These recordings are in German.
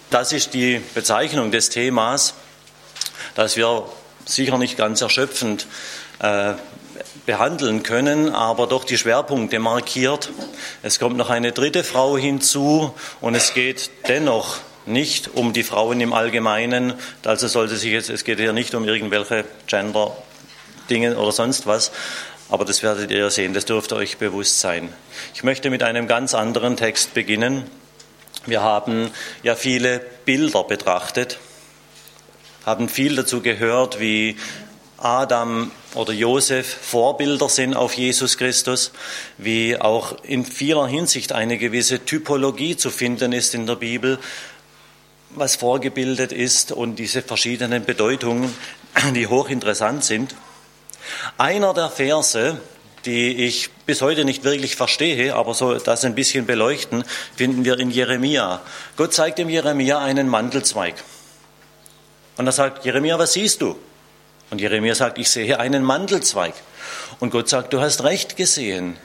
Das ist die Bezeichnung des Themas, das wir sicher nicht ganz erschöpfend behandeln können, aber doch die Schwerpunkte markiert. Es kommt noch eine dritte Frau hinzu und es geht dennoch nicht um die Frauen im Allgemeinen. Also es geht hier nicht um irgendwelche Gender-Dinge oder sonst was, aber das werdet ihr sehen, das dürfte euch bewusst sein. Ich möchte mit einem ganz anderen Text beginnen. Wir haben ja viele Bilder betrachtet, haben viel dazu gehört, wie Adam oder Josef Vorbilder sind auf Jesus Christus, wie auch in vieler Hinsicht eine gewisse Typologie zu finden ist in der Bibel, was vorgebildet ist und diese verschiedenen Bedeutungen, die hochinteressant sind. Einer der Verse, die ich bis heute nicht wirklich verstehe, aber so das ein bisschen beleuchten, finden wir in Jeremia. Gott zeigt dem Jeremia einen Mandelzweig. Und er sagt, Jeremia, was siehst du? Und Jeremia sagt, ich sehe einen Mandelzweig. Und Gott sagt, du hast recht gesehen.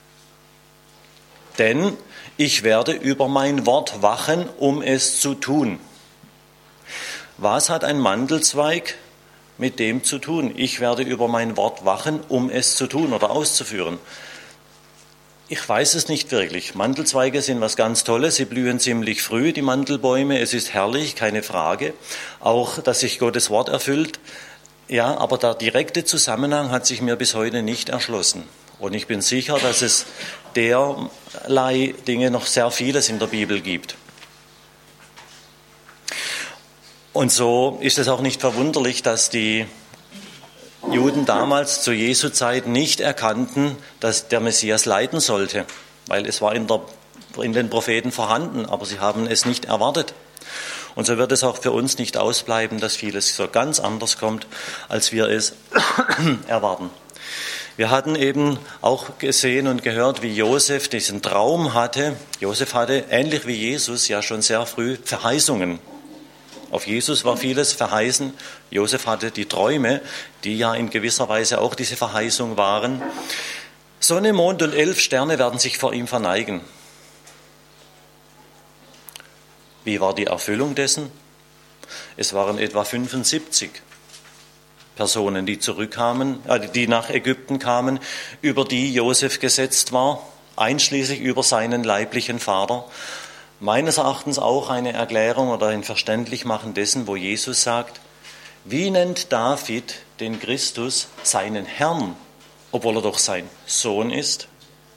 Denn ich werde über mein Wort wachen, um es zu tun. Was hat ein Mandelzweig mit dem zu tun? Ich werde über mein Wort wachen, um es zu tun oder auszuführen. Ich weiß es nicht wirklich. Mandelzweige sind was ganz Tolles. Sie blühen ziemlich früh, die Mandelbäume. Es ist herrlich, keine Frage. Auch, dass sich Gottes Wort erfüllt. Ja, aber der direkte Zusammenhang hat sich mir bis heute nicht erschlossen. Und ich bin sicher, dass es derlei Dinge noch sehr vieles in der Bibel gibt. Und so ist es auch nicht verwunderlich, dass die Juden damals zu Jesu Zeit nicht erkannten, dass der Messias leiden sollte, weil es war in den Propheten vorhanden, aber sie haben es nicht erwartet. Und so wird es auch für uns nicht ausbleiben, dass vieles so ganz anders kommt, als wir es erwarten. Wir hatten eben auch gesehen und gehört, wie Josef diesen Traum hatte. Josef hatte, ähnlich wie Jesus, ja schon sehr früh Verheißungen. Auf Jesus war vieles verheißen. Josef hatte die Träume, die ja in gewisser Weise auch diese Verheißung waren. Sonne, Mond und 11 Sterne werden sich vor ihm verneigen. Wie war die Erfüllung dessen? Es waren etwa 75 Personen, die zurückkamen, die nach Ägypten kamen, über die Josef gesetzt war, einschließlich über seinen leiblichen Vater. Meines Erachtens auch eine Erklärung oder ein Verständlichmachen dessen, wo Jesus sagt, wie nennt David den Christus seinen Herrn, obwohl er doch sein Sohn ist?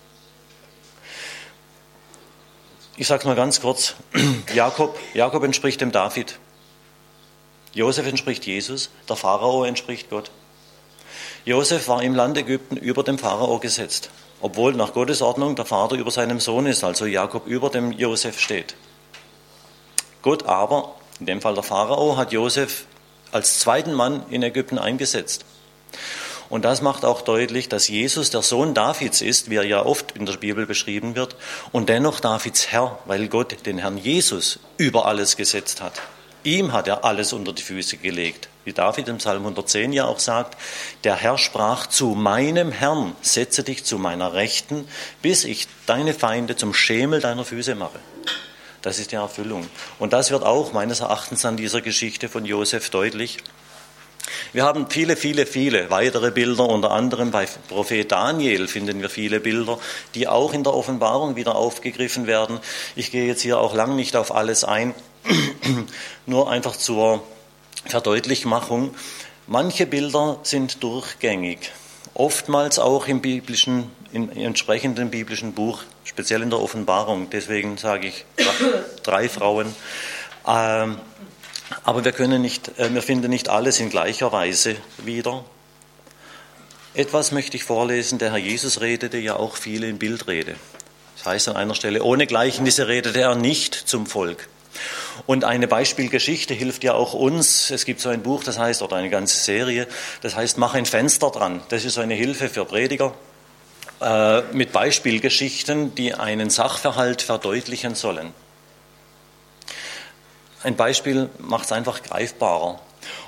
Ich sage es mal ganz kurz, Jakob entspricht dem David, Josef entspricht Jesus, der Pharao entspricht Gott. Josef war im Land Ägypten über dem Pharao gesetzt, obwohl nach Gottes Ordnung der Vater über seinem Sohn ist, also Jakob über dem Josef steht. Gott aber, in dem Fall der Pharao, hat Josef als zweiten Mann in Ägypten eingesetzt. Und das macht auch deutlich, dass Jesus der Sohn Davids ist, wie er ja oft in der Bibel beschrieben wird, und dennoch Davids Herr, weil Gott den Herrn Jesus über alles gesetzt hat. Ihm hat er alles unter die Füße gelegt. Wie David im Psalm 110 ja auch sagt, der Herr sprach zu meinem Herrn, setze dich zu meiner Rechten, bis ich deine Feinde zum Schemel deiner Füße mache. Das ist die Erfüllung. Und das wird auch meines Erachtens an dieser Geschichte von Josef deutlich. Wir haben viele weitere Bilder, unter anderem bei Prophet Daniel finden wir viele Bilder, die auch in der Offenbarung wieder aufgegriffen werden. Ich gehe jetzt hier auch lang nicht auf alles ein, nur einfach zur Verdeutlichmachung. Manche Bilder sind durchgängig, oftmals auch im entsprechenden biblischen Buch, speziell in der Offenbarung. Deswegen sage ich 3 Frauen. Aber wir finden nicht alles in gleicher Weise wieder. Etwas möchte ich vorlesen. Der Herr Jesus redete ja auch viel in Bildrede. Das heißt an einer Stelle, ohne Gleichnisse redete er nicht zum Volk. Und eine Beispielgeschichte hilft ja auch uns. Es gibt so ein Buch, das heißt, oder eine ganze Serie, das heißt, mach ein Fenster dran. Das ist eine Hilfe für Prediger mit Beispielgeschichten, die einen Sachverhalt verdeutlichen sollen. Ein Beispiel macht es einfach greifbarer.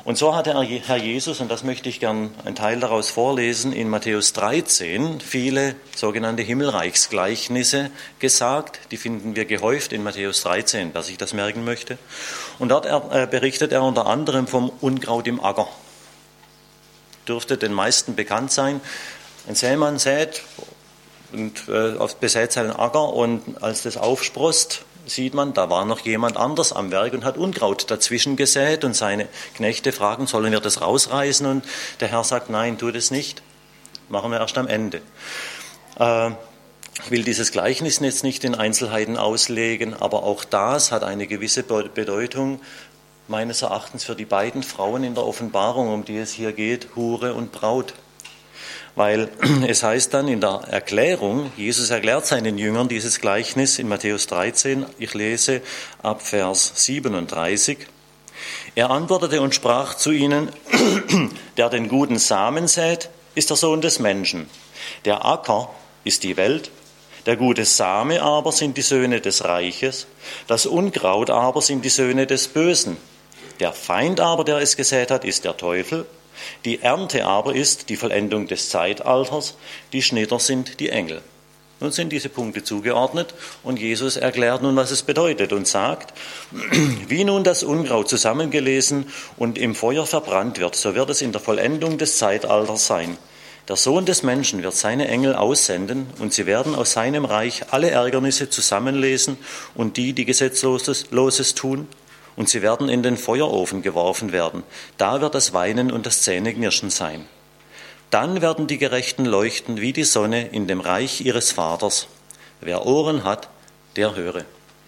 Und so hat der Herr Jesus, und das möchte ich gern einen Teil daraus vorlesen, in Matthäus 13 viele sogenannte Himmelreichsgleichnisse gesagt. Die finden wir gehäuft in Matthäus 13, wer sich das merken möchte. Und dort berichtet er unter anderem vom Unkraut im Acker. Dürfte den meisten bekannt sein. Ein Sämann sät und besät seinen Acker, und als das aufsproßt, sieht man, da war noch jemand anders am Werk und hat Unkraut dazwischen gesät, und seine Knechte fragen, sollen wir das rausreißen? Und der Herr sagt, nein, tu das nicht, machen wir erst am Ende. Ich will dieses Gleichnis jetzt nicht in Einzelheiten auslegen, aber auch das hat eine gewisse Bedeutung, meines Erachtens, für die beiden Frauen in der Offenbarung, um die es hier geht, Hure und Braut. Weil es heißt dann in der Erklärung, Jesus erklärt seinen Jüngern dieses Gleichnis in Matthäus 13, ich lese ab Vers 37. Er antwortete und sprach zu ihnen, der den guten Samen sät, ist der Sohn des Menschen. Der Acker ist die Welt, der gute Same aber sind die Söhne des Reiches, das Unkraut aber sind die Söhne des Bösen. Der Feind aber, der es gesät hat, ist der Teufel. Die Ernte aber ist die Vollendung des Zeitalters, die Schnitter sind die Engel. Nun sind diese Punkte zugeordnet und Jesus erklärt nun, was es bedeutet und sagt, wie nun das Unkraut zusammengelesen und im Feuer verbrannt wird, so wird es in der Vollendung des Zeitalters sein. Der Sohn des Menschen wird seine Engel aussenden und sie werden aus seinem Reich alle Ärgernisse zusammenlesen und die Gesetzloses tun. Und sie werden in den Feuerofen geworfen werden. Da wird das Weinen und das Zähneknirschen sein. Dann werden die Gerechten leuchten wie die Sonne in dem Reich ihres Vaters. Wer Ohren hat, der höre.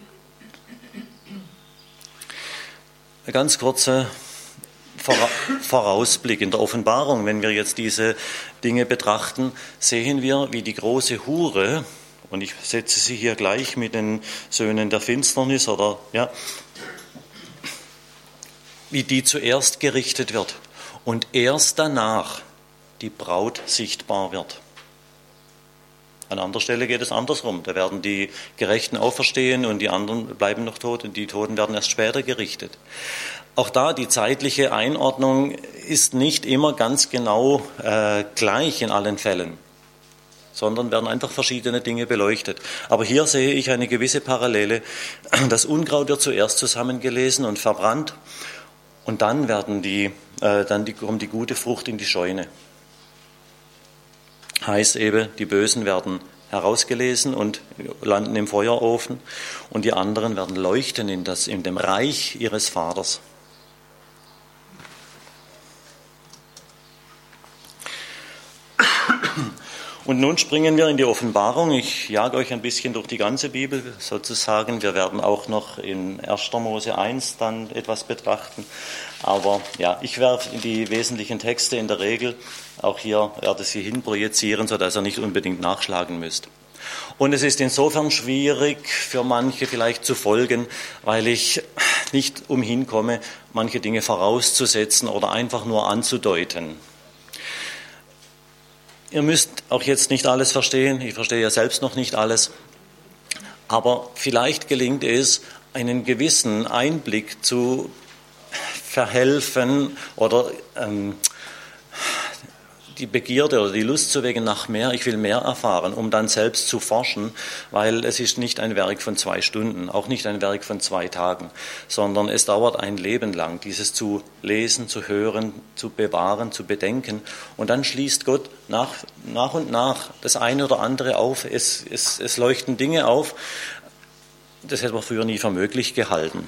Ein ganz kurzer Vorausblick in der Offenbarung. Wenn wir jetzt diese Dinge betrachten, sehen wir, wie die große Hure, und ich setze sie hier gleich mit den Söhnen der Finsternis, wie die zuerst gerichtet wird und erst danach die Braut sichtbar wird. An anderer Stelle geht es andersrum. Da werden die Gerechten auferstehen und die anderen bleiben noch tot und die Toten werden erst später gerichtet. Auch da die zeitliche Einordnung ist nicht immer ganz genau gleich in allen Fällen, sondern werden einfach verschiedene Dinge beleuchtet. Aber hier sehe ich eine gewisse Parallele. Das Unkraut wird zuerst zusammengelesen und verbrannt. Und dann kommt die gute Frucht in die Scheune. Heißt eben, die Bösen werden herausgelesen und landen im Feuerofen und die anderen werden leuchten in dem Reich ihres Vaters. Und nun springen wir in die Offenbarung. Ich jage euch ein bisschen durch die ganze Bibel sozusagen. Wir werden auch noch in 1. Mose 1 dann etwas betrachten. Aber ja, ich werde die wesentlichen Texte in der Regel auch hier werde sie hinprojizieren, sodass ihr nicht unbedingt nachschlagen müsst. Und es ist insofern schwierig für manche vielleicht zu folgen, weil ich nicht umhin komme, manche Dinge vorauszusetzen oder einfach nur anzudeuten. Ihr müsst auch jetzt nicht alles verstehen, ich verstehe ja selbst noch nicht alles, aber vielleicht gelingt es, einen gewissen Einblick zu verhelfen oder die Begierde oder die Lust zu wecken nach mehr, ich will mehr erfahren, um dann selbst zu forschen, weil es ist nicht ein Werk von 2 Stunden, auch nicht ein Werk von 2 Tagen, sondern es dauert ein Leben lang, dieses zu lesen, zu hören, zu bewahren, zu bedenken. Und dann schließt Gott nach und nach das eine oder andere auf. Es leuchten Dinge auf, das hätte man früher nie für möglich gehalten.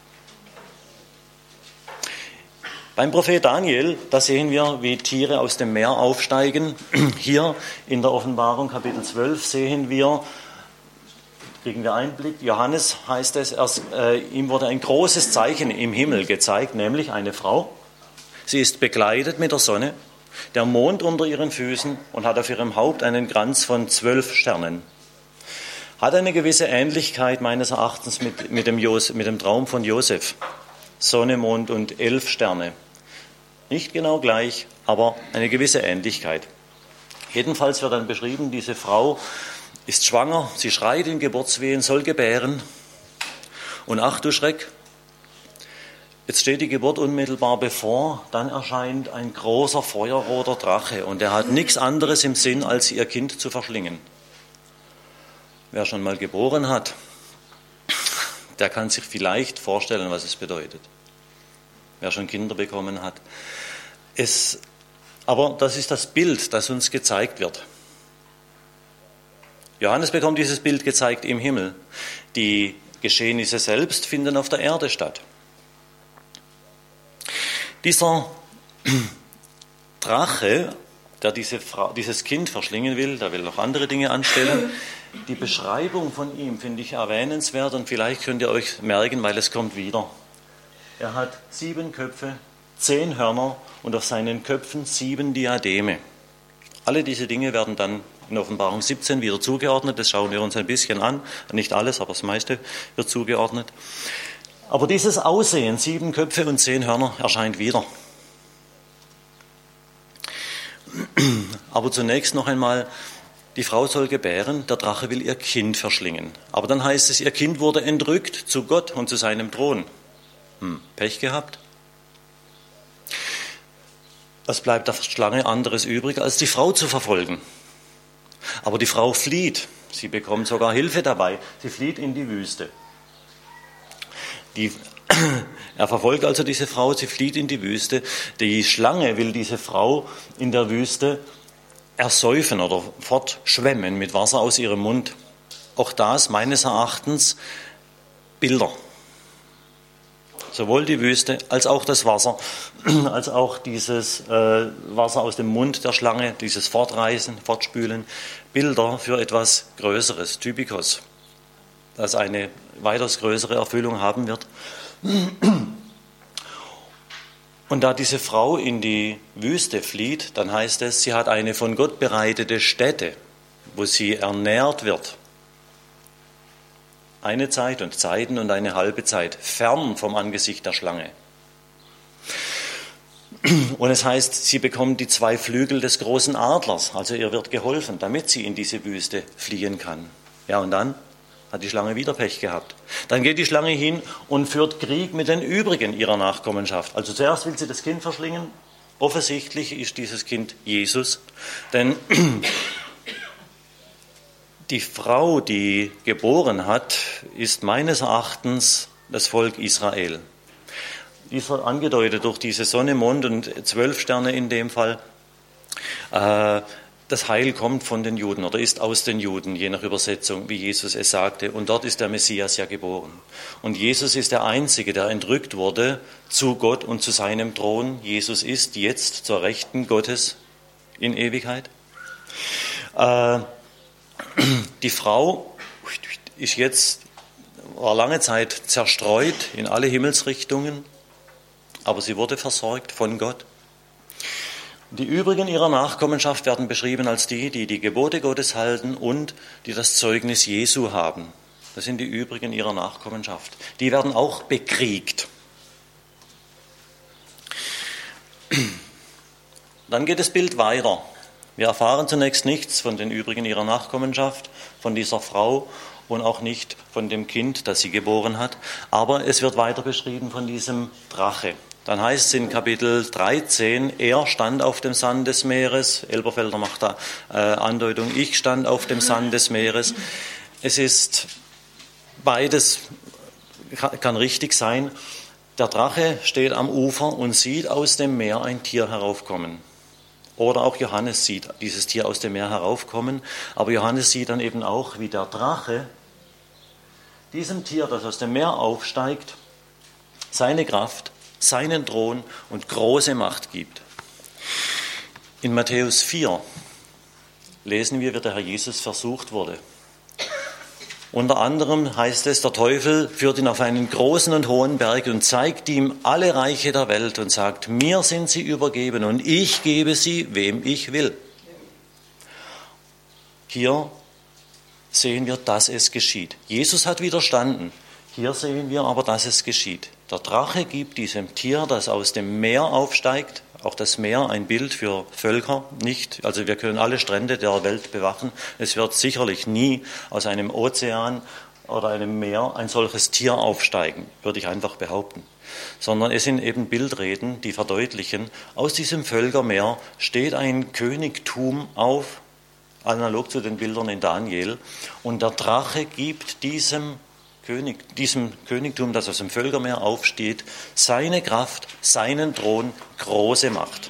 Beim Prophet Daniel, da sehen wir, wie Tiere aus dem Meer aufsteigen. Hier in der Offenbarung Kapitel 12 sehen wir, kriegen wir Einblick, Johannes heißt es, ihm wurde ein großes Zeichen im Himmel gezeigt, nämlich eine Frau. Sie ist bekleidet mit der Sonne, der Mond unter ihren Füßen und hat auf ihrem Haupt einen Kranz von 12 Sternen. Hat eine gewisse Ähnlichkeit meines Erachtens mit dem Traum von Josef. Sonne, Mond und 11 Sterne. Nicht genau gleich, aber eine gewisse Ähnlichkeit. Jedenfalls wird dann beschrieben, diese Frau ist schwanger, sie schreit in Geburtswehen, soll gebären. Und ach du Schreck, Jetzt steht die Geburt unmittelbar bevor, dann erscheint ein großer feuerroter Drache und der hat nichts anderes im Sinn, als ihr Kind zu verschlingen. Wer schon mal geboren hat, der kann sich vielleicht vorstellen, was es bedeutet. Wer schon Kinder bekommen hat. Aber das ist das Bild, das uns gezeigt wird. Johannes bekommt dieses Bild gezeigt im Himmel. Die Geschehnisse selbst finden auf der Erde statt. Dieser Drache, der dieses Kind verschlingen will, der will noch andere Dinge anstellen. Die Beschreibung von ihm finde ich erwähnenswert und vielleicht könnt ihr euch merken, weil es kommt wieder. Er hat 7 Köpfe, 10 Hörner und auf seinen Köpfen 7 Diademe. Alle diese Dinge werden dann in Offenbarung 17 wieder zugeordnet. Das schauen wir uns ein bisschen an. Nicht alles, aber das meiste wird zugeordnet. Aber dieses Aussehen, 7 Köpfe und 10 Hörner, erscheint wieder. Aber zunächst noch einmal, die Frau soll gebären, der Drache will ihr Kind verschlingen. Aber dann heißt es, ihr Kind wurde entrückt zu Gott und zu seinem Thron. Pech gehabt. Was bleibt der Schlange anderes übrig, als die Frau zu verfolgen? Aber die Frau flieht. Sie bekommt sogar Hilfe dabei. Sie flieht in die Wüste. Er verfolgt also diese Frau, sie flieht in die Wüste. Die Schlange will diese Frau in der Wüste ersäufen oder fortschwemmen mit Wasser aus ihrem Mund. Auch das meines Erachtens Bilder. Sowohl die Wüste als auch das Wasser, als auch dieses Wasser aus dem Mund der Schlange, dieses Fortreißen, Fortspülen, Bilder für etwas Größeres, Typikos, das eine weitaus größere Erfüllung haben wird. Und da diese Frau in die Wüste flieht, dann heißt es, sie hat eine von Gott bereitete Stätte, wo sie ernährt wird. Eine Zeit und Zeiten und eine halbe Zeit, fern vom Angesicht der Schlange. Und es heißt, sie bekommt die 2 Flügel des großen Adlers, also ihr wird geholfen, damit sie in diese Wüste fliehen kann. Ja, und dann hat die Schlange wieder Pech gehabt. Dann geht die Schlange hin und führt Krieg mit den übrigen ihrer Nachkommenschaft. Also zuerst will sie das Kind verschlingen. Offensichtlich ist dieses Kind Jesus, denn die Frau, die geboren hat, ist meines Erachtens das Volk Israel. Dies wird angedeutet durch diese Sonne, Mond und 12 Sterne in dem Fall. Das Heil kommt von den Juden oder ist aus den Juden, je nach Übersetzung, wie Jesus es sagte. Und dort ist der Messias ja geboren. Und Jesus ist der Einzige, der entrückt wurde zu Gott und zu seinem Thron. Jesus ist jetzt zur Rechten Gottes in Ewigkeit. Die Frau war lange Zeit zerstreut in alle Himmelsrichtungen, aber sie wurde versorgt von Gott. Die übrigen ihrer Nachkommenschaft werden beschrieben als die die Gebote Gottes halten und die das Zeugnis Jesu haben. Das sind die übrigen ihrer Nachkommenschaft. Die werden auch bekriegt. Dann geht das Bild weiter. Wir erfahren zunächst nichts von den übrigen ihrer Nachkommenschaft, von dieser Frau und auch nicht von dem Kind, das sie geboren hat. Aber es wird weiter beschrieben von diesem Drache. Dann heißt es in Kapitel 13, er stand auf dem Sand des Meeres. Elberfelder macht da Andeutung, ich stand auf dem Sand des Meeres. Es ist beides, kann richtig sein. Der Drache steht am Ufer und sieht aus dem Meer ein Tier heraufkommen. Oder auch Johannes sieht dieses Tier aus dem Meer heraufkommen. Aber Johannes sieht dann eben auch, wie der Drache diesem Tier, das aus dem Meer aufsteigt, seine Kraft, seinen Thron und große Macht gibt. In Matthäus 4 lesen wir, wie der Herr Jesus versucht wurde. Unter anderem heißt es, der Teufel führt ihn auf einen großen und hohen Berg und zeigt ihm alle Reiche der Welt und sagt, mir sind sie übergeben und ich gebe sie, wem ich will. Hier sehen wir, dass es geschieht. Jesus hat widerstanden. Hier sehen wir aber, dass es geschieht. Der Drache gibt diesem Tier, das aus dem Meer aufsteigt, auch das Meer ein Bild für Völker, nicht, also wir können alle Strände der Welt bewachen. Es wird sicherlich nie aus einem Ozean oder einem Meer ein solches Tier aufsteigen, würde ich einfach behaupten. Sondern es sind eben Bildreden, die verdeutlichen, aus diesem Völkermeer steht ein Königtum auf, analog zu den Bildern in Daniel, und der Drache gibt diesem Königtum, das aus dem Völkermeer aufsteht, seine Kraft, seinen Thron, große Macht.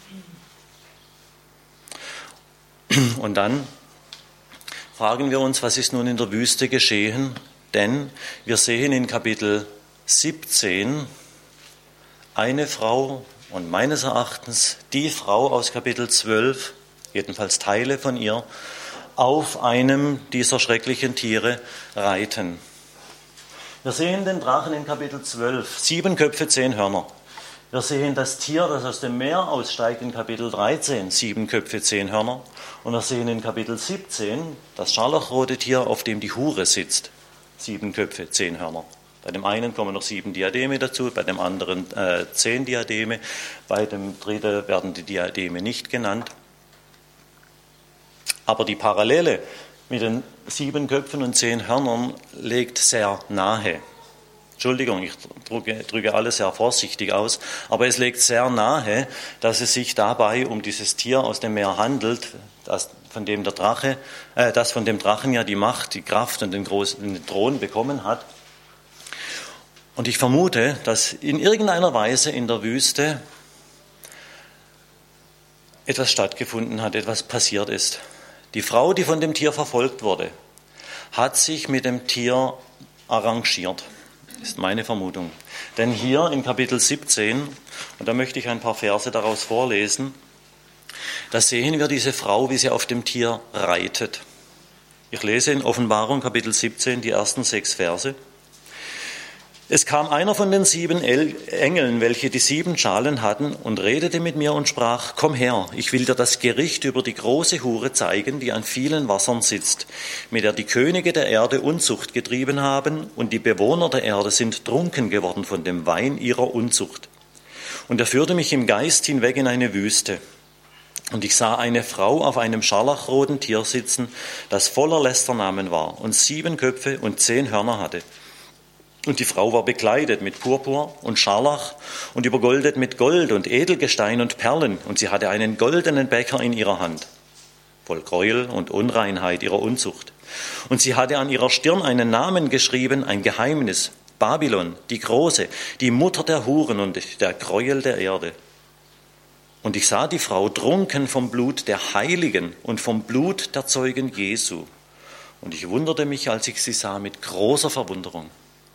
Und dann fragen wir uns, was ist nun in der Wüste geschehen? Denn wir sehen in Kapitel 17 eine Frau und meines Erachtens die Frau aus Kapitel 12, jedenfalls Teile von ihr, auf einem dieser schrecklichen Tiere reiten. Wir sehen den Drachen in Kapitel 12, 7 Köpfe, 10 Hörner. Wir sehen das Tier, das aus dem Meer aussteigt, in Kapitel 13, 7 Köpfe, 10 Hörner. Und wir sehen in Kapitel 17 das scharlachrote Tier, auf dem die Hure sitzt, 7 Köpfe, 10 Hörner. Bei dem einen kommen noch 7 Diademe dazu, bei dem anderen 10 Diademe, bei dem dritten werden die Diademe nicht genannt. Aber die Parallele mit den 7 Köpfen und 10 Hörnern liegt sehr nahe. Entschuldigung, ich drücke alles sehr vorsichtig aus, aber es liegt sehr nahe, dass es sich dabei um dieses Tier aus dem Meer handelt, das von dem Drachen ja die Macht, die Kraft und den Thron bekommen hat. Und ich vermute, dass in irgendeiner Weise in der Wüste etwas stattgefunden hat, etwas passiert ist. Die Frau, die von dem Tier verfolgt wurde, hat sich mit dem Tier arrangiert. Das ist meine Vermutung. Denn hier in Kapitel 17, und da möchte ich ein paar Verse daraus vorlesen, da sehen wir diese Frau, wie sie auf dem Tier reitet. Ich lese in Offenbarung Kapitel 17 die ersten 6 Verse. Es kam einer von den 7 Engeln, welche die 7 Schalen hatten, und redete mit mir und sprach: Komm her, ich will dir das Gericht über die große Hure zeigen, die an vielen Wassern sitzt, mit der die Könige der Erde Unzucht getrieben haben, und die Bewohner der Erde sind trunken geworden von dem Wein ihrer Unzucht. Und er führte mich im Geist hinweg in eine Wüste. Und ich sah eine Frau auf einem scharlachroten Tier sitzen, das voller Lästernamen war und 7 Köpfe und 10 Hörner hatte. Und die Frau war bekleidet mit Purpur und Scharlach und übergoldet mit Gold und Edelgestein und Perlen. Und sie hatte einen goldenen Becher in ihrer Hand, voll Gräuel und Unreinheit ihrer Unzucht. Und sie hatte an ihrer Stirn einen Namen geschrieben, ein Geheimnis: Babylon, die Große, die Mutter der Huren und der Gräuel der Erde. Und ich sah die Frau trunken vom Blut der Heiligen und vom Blut der Zeugen Jesu. Und ich wunderte mich, als ich sie sah, mit großer Verwunderung.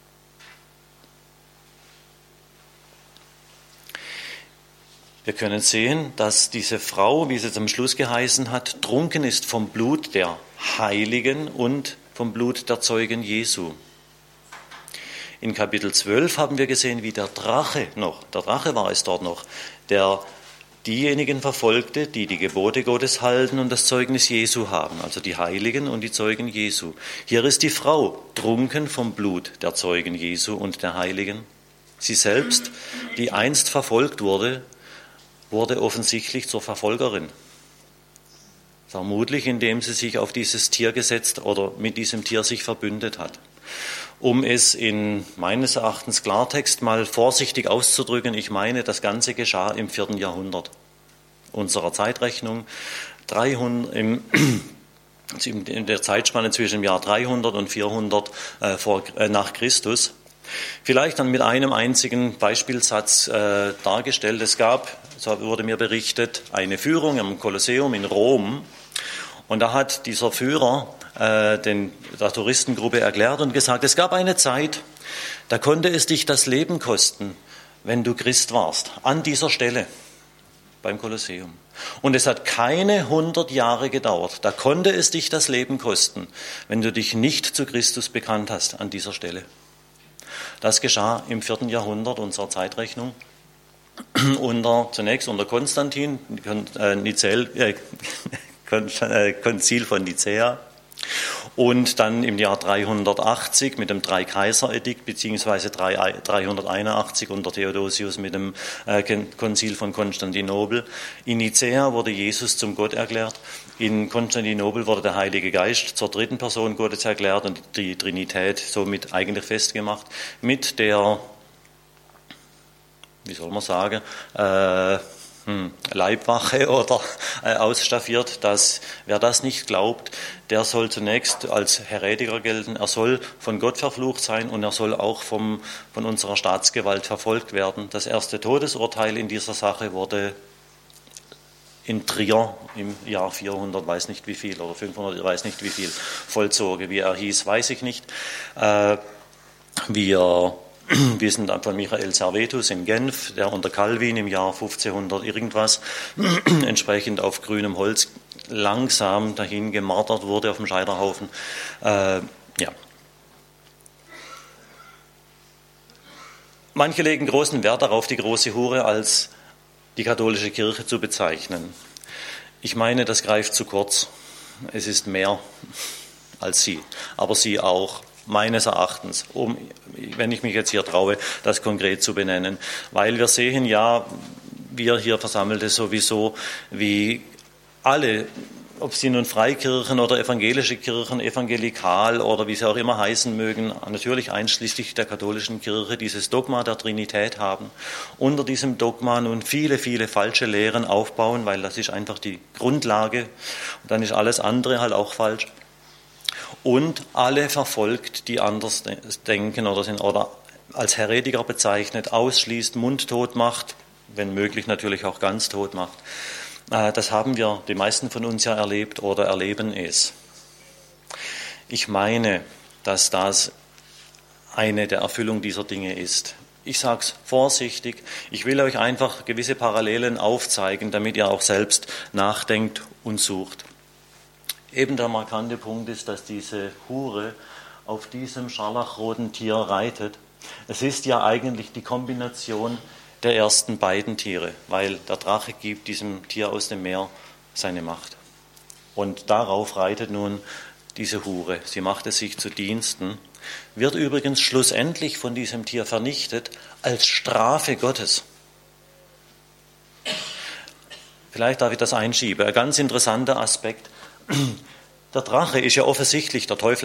Wir können sehen, dass diese Frau, wie sie zum Schluss geheißen hat, trunken ist vom Blut der Heiligen und vom Blut der Zeugen Jesu. In Kapitel 12 haben wir gesehen, wie der Drache war es dort noch, der diejenigen verfolgte, die die Gebote Gottes halten und das Zeugnis Jesu haben, also die Heiligen und die Zeugen Jesu. Hier ist die Frau trunken vom Blut der Zeugen Jesu und der Heiligen. Sie selbst, die einst verfolgt wurde offensichtlich zur Verfolgerin. Vermutlich, indem sie sich auf dieses Tier gesetzt oder mit diesem Tier sich verbündet hat. Um es in meines Erachtens Klartext mal vorsichtig auszudrücken, ich meine, das Ganze geschah im 4. Jahrhundert unserer Zeitrechnung, in der Zeitspanne zwischen dem Jahr 300 und 400 nach Christus. Vielleicht dann mit einem einzigen Beispielsatz dargestellt. Es gab, so wurde mir berichtet, eine Führung im Kolosseum in Rom. Und da hat dieser Führer der Touristengruppe erklärt und gesagt, es gab eine Zeit, da konnte es dich das Leben kosten, wenn du Christ warst, an dieser Stelle beim Kolosseum. Und es hat keine 100 Jahre gedauert, da konnte es dich das Leben kosten, wenn du dich nicht zu Christus bekannt hast an dieser Stelle. Das geschah im 4. Jahrhundert unserer Zeitrechnung, zunächst unter Konstantin, Konzil von Nicäa, Und dann im Jahr 380 mit dem Drei-Kaiser-Edikt, beziehungsweise 381 unter Theodosius mit dem Konzil von Konstantinopel. In Nicäa wurde Jesus zum Gott erklärt. In Konstantinopel wurde der Heilige Geist zur dritten Person Gottes erklärt und die Trinität somit eigentlich festgemacht mit der, wie soll man sagen, Leibwache oder ausstaffiert, dass wer das nicht glaubt, der soll zunächst als Heretiker gelten, er soll von Gott verflucht sein und er soll auch von unserer Staatsgewalt verfolgt werden. Das erste Todesurteil in dieser Sache wurde in Trier im Jahr 400, weiß nicht wie viel, oder 500, weiß nicht wie viel, vollzogen. Wie er hieß, weiß ich nicht. Wir wissen dann von Michael Servetus in Genf, der unter Calvin im Jahr 1500 irgendwas entsprechend auf grünem Holz langsam dahin gemartert wurde auf dem Scheiterhaufen. Manche legen großen Wert darauf, die große Hure als die katholische Kirche zu bezeichnen. Ich meine, das greift zu kurz. Es ist mehr als sie, aber sie auch. Meines Erachtens, wenn ich mich jetzt hier traue, das konkret zu benennen. Weil wir sehen ja, wir hier Versammelte sowieso, wie alle, ob sie nun Freikirchen oder evangelische Kirchen, evangelikal oder wie sie auch immer heißen mögen, natürlich einschließlich der katholischen Kirche, dieses Dogma der Trinität haben. Unter diesem Dogma nun viele, viele falsche Lehren aufbauen, weil das ist einfach die Grundlage und dann ist alles andere halt auch falsch. Und alle verfolgt, die anders denken oder sind oder als Heretiker bezeichnet, ausschließt, mundtot macht, wenn möglich natürlich auch ganz tot macht. Das haben wir, die meisten von uns ja erlebt oder erleben es. Ich meine, dass das eine der Erfüllung dieser Dinge ist. Ich sage es vorsichtig, ich will euch einfach gewisse Parallelen aufzeigen, damit ihr auch selbst nachdenkt und sucht. Eben der markante Punkt ist, dass diese Hure auf diesem scharlachroten Tier reitet. Es ist ja eigentlich die Kombination der ersten beiden Tiere, weil der Drache gibt diesem Tier aus dem Meer seine Macht. Und darauf reitet nun diese Hure. Sie macht es sich zu Diensten, wird übrigens schlussendlich von diesem Tier vernichtet als Strafe Gottes. Vielleicht darf ich das einschieben. Ein ganz interessanter Aspekt. Der Drache ist ja offensichtlich der Teufel.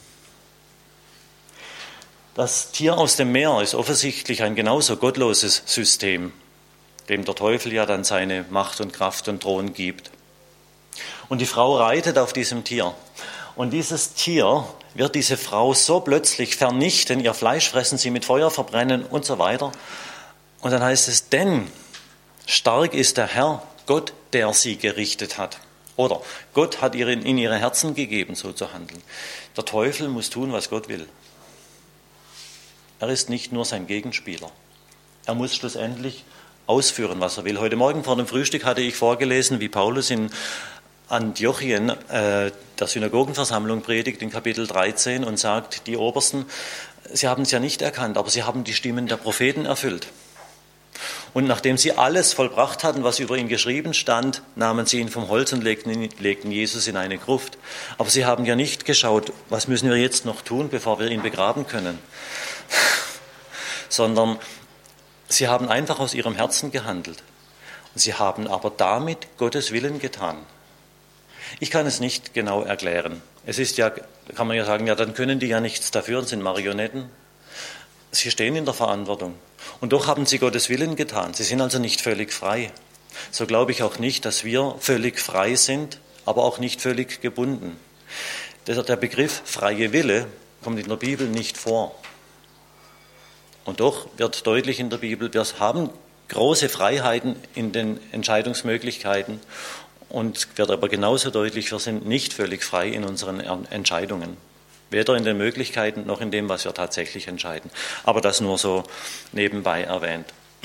Das Tier aus dem Meer ist offensichtlich ein genauso gottloses System, dem der Teufel ja dann seine Macht und Kraft und Thron gibt. Und die Frau reitet auf diesem Tier. Und dieses Tier wird diese Frau so plötzlich vernichten, ihr Fleisch fressen, sie mit Feuer verbrennen und so weiter. Und dann heißt es, denn stark ist der Herr, Gott, der sie gerichtet hat. Oder Gott hat ihr in ihre Herzen gegeben, so zu handeln. Der Teufel muss tun, was Gott will. Er ist nicht nur sein Gegenspieler. Er muss schlussendlich ausführen, was er will. Heute Morgen vor dem Frühstück hatte ich vorgelesen, wie Paulus in Antiochien der Synagogenversammlung predigt in Kapitel 13 und sagt, die Obersten, sie haben es ja nicht erkannt, aber sie haben die Stimmen der Propheten erfüllt. Und nachdem sie alles vollbracht hatten, was über ihn geschrieben stand, nahmen sie ihn vom Holz und legten Jesus in eine Gruft. Aber sie haben ja nicht geschaut, was müssen wir jetzt noch tun, bevor wir ihn begraben können, sondern sie haben einfach aus ihrem Herzen gehandelt. Und sie haben aber damit Gottes Willen getan. Ich kann es nicht genau erklären. Es ist ja, kann man ja sagen, ja, dann können die ja nichts dafür und sind Marionetten. Sie stehen in der Verantwortung. Und doch haben sie Gottes Willen getan. Sie sind also nicht völlig frei. So glaube ich auch nicht, dass wir völlig frei sind, aber auch nicht völlig gebunden. Der Begriff freie Wille kommt in der Bibel nicht vor. Und doch wird deutlich in der Bibel, wir haben große Freiheiten in den Entscheidungsmöglichkeiten und wird aber genauso deutlich, wir sind nicht völlig frei in unseren Entscheidungen. Weder in den Möglichkeiten noch in dem, was wir tatsächlich entscheiden. Aber das nur so nebenbei erwähnt.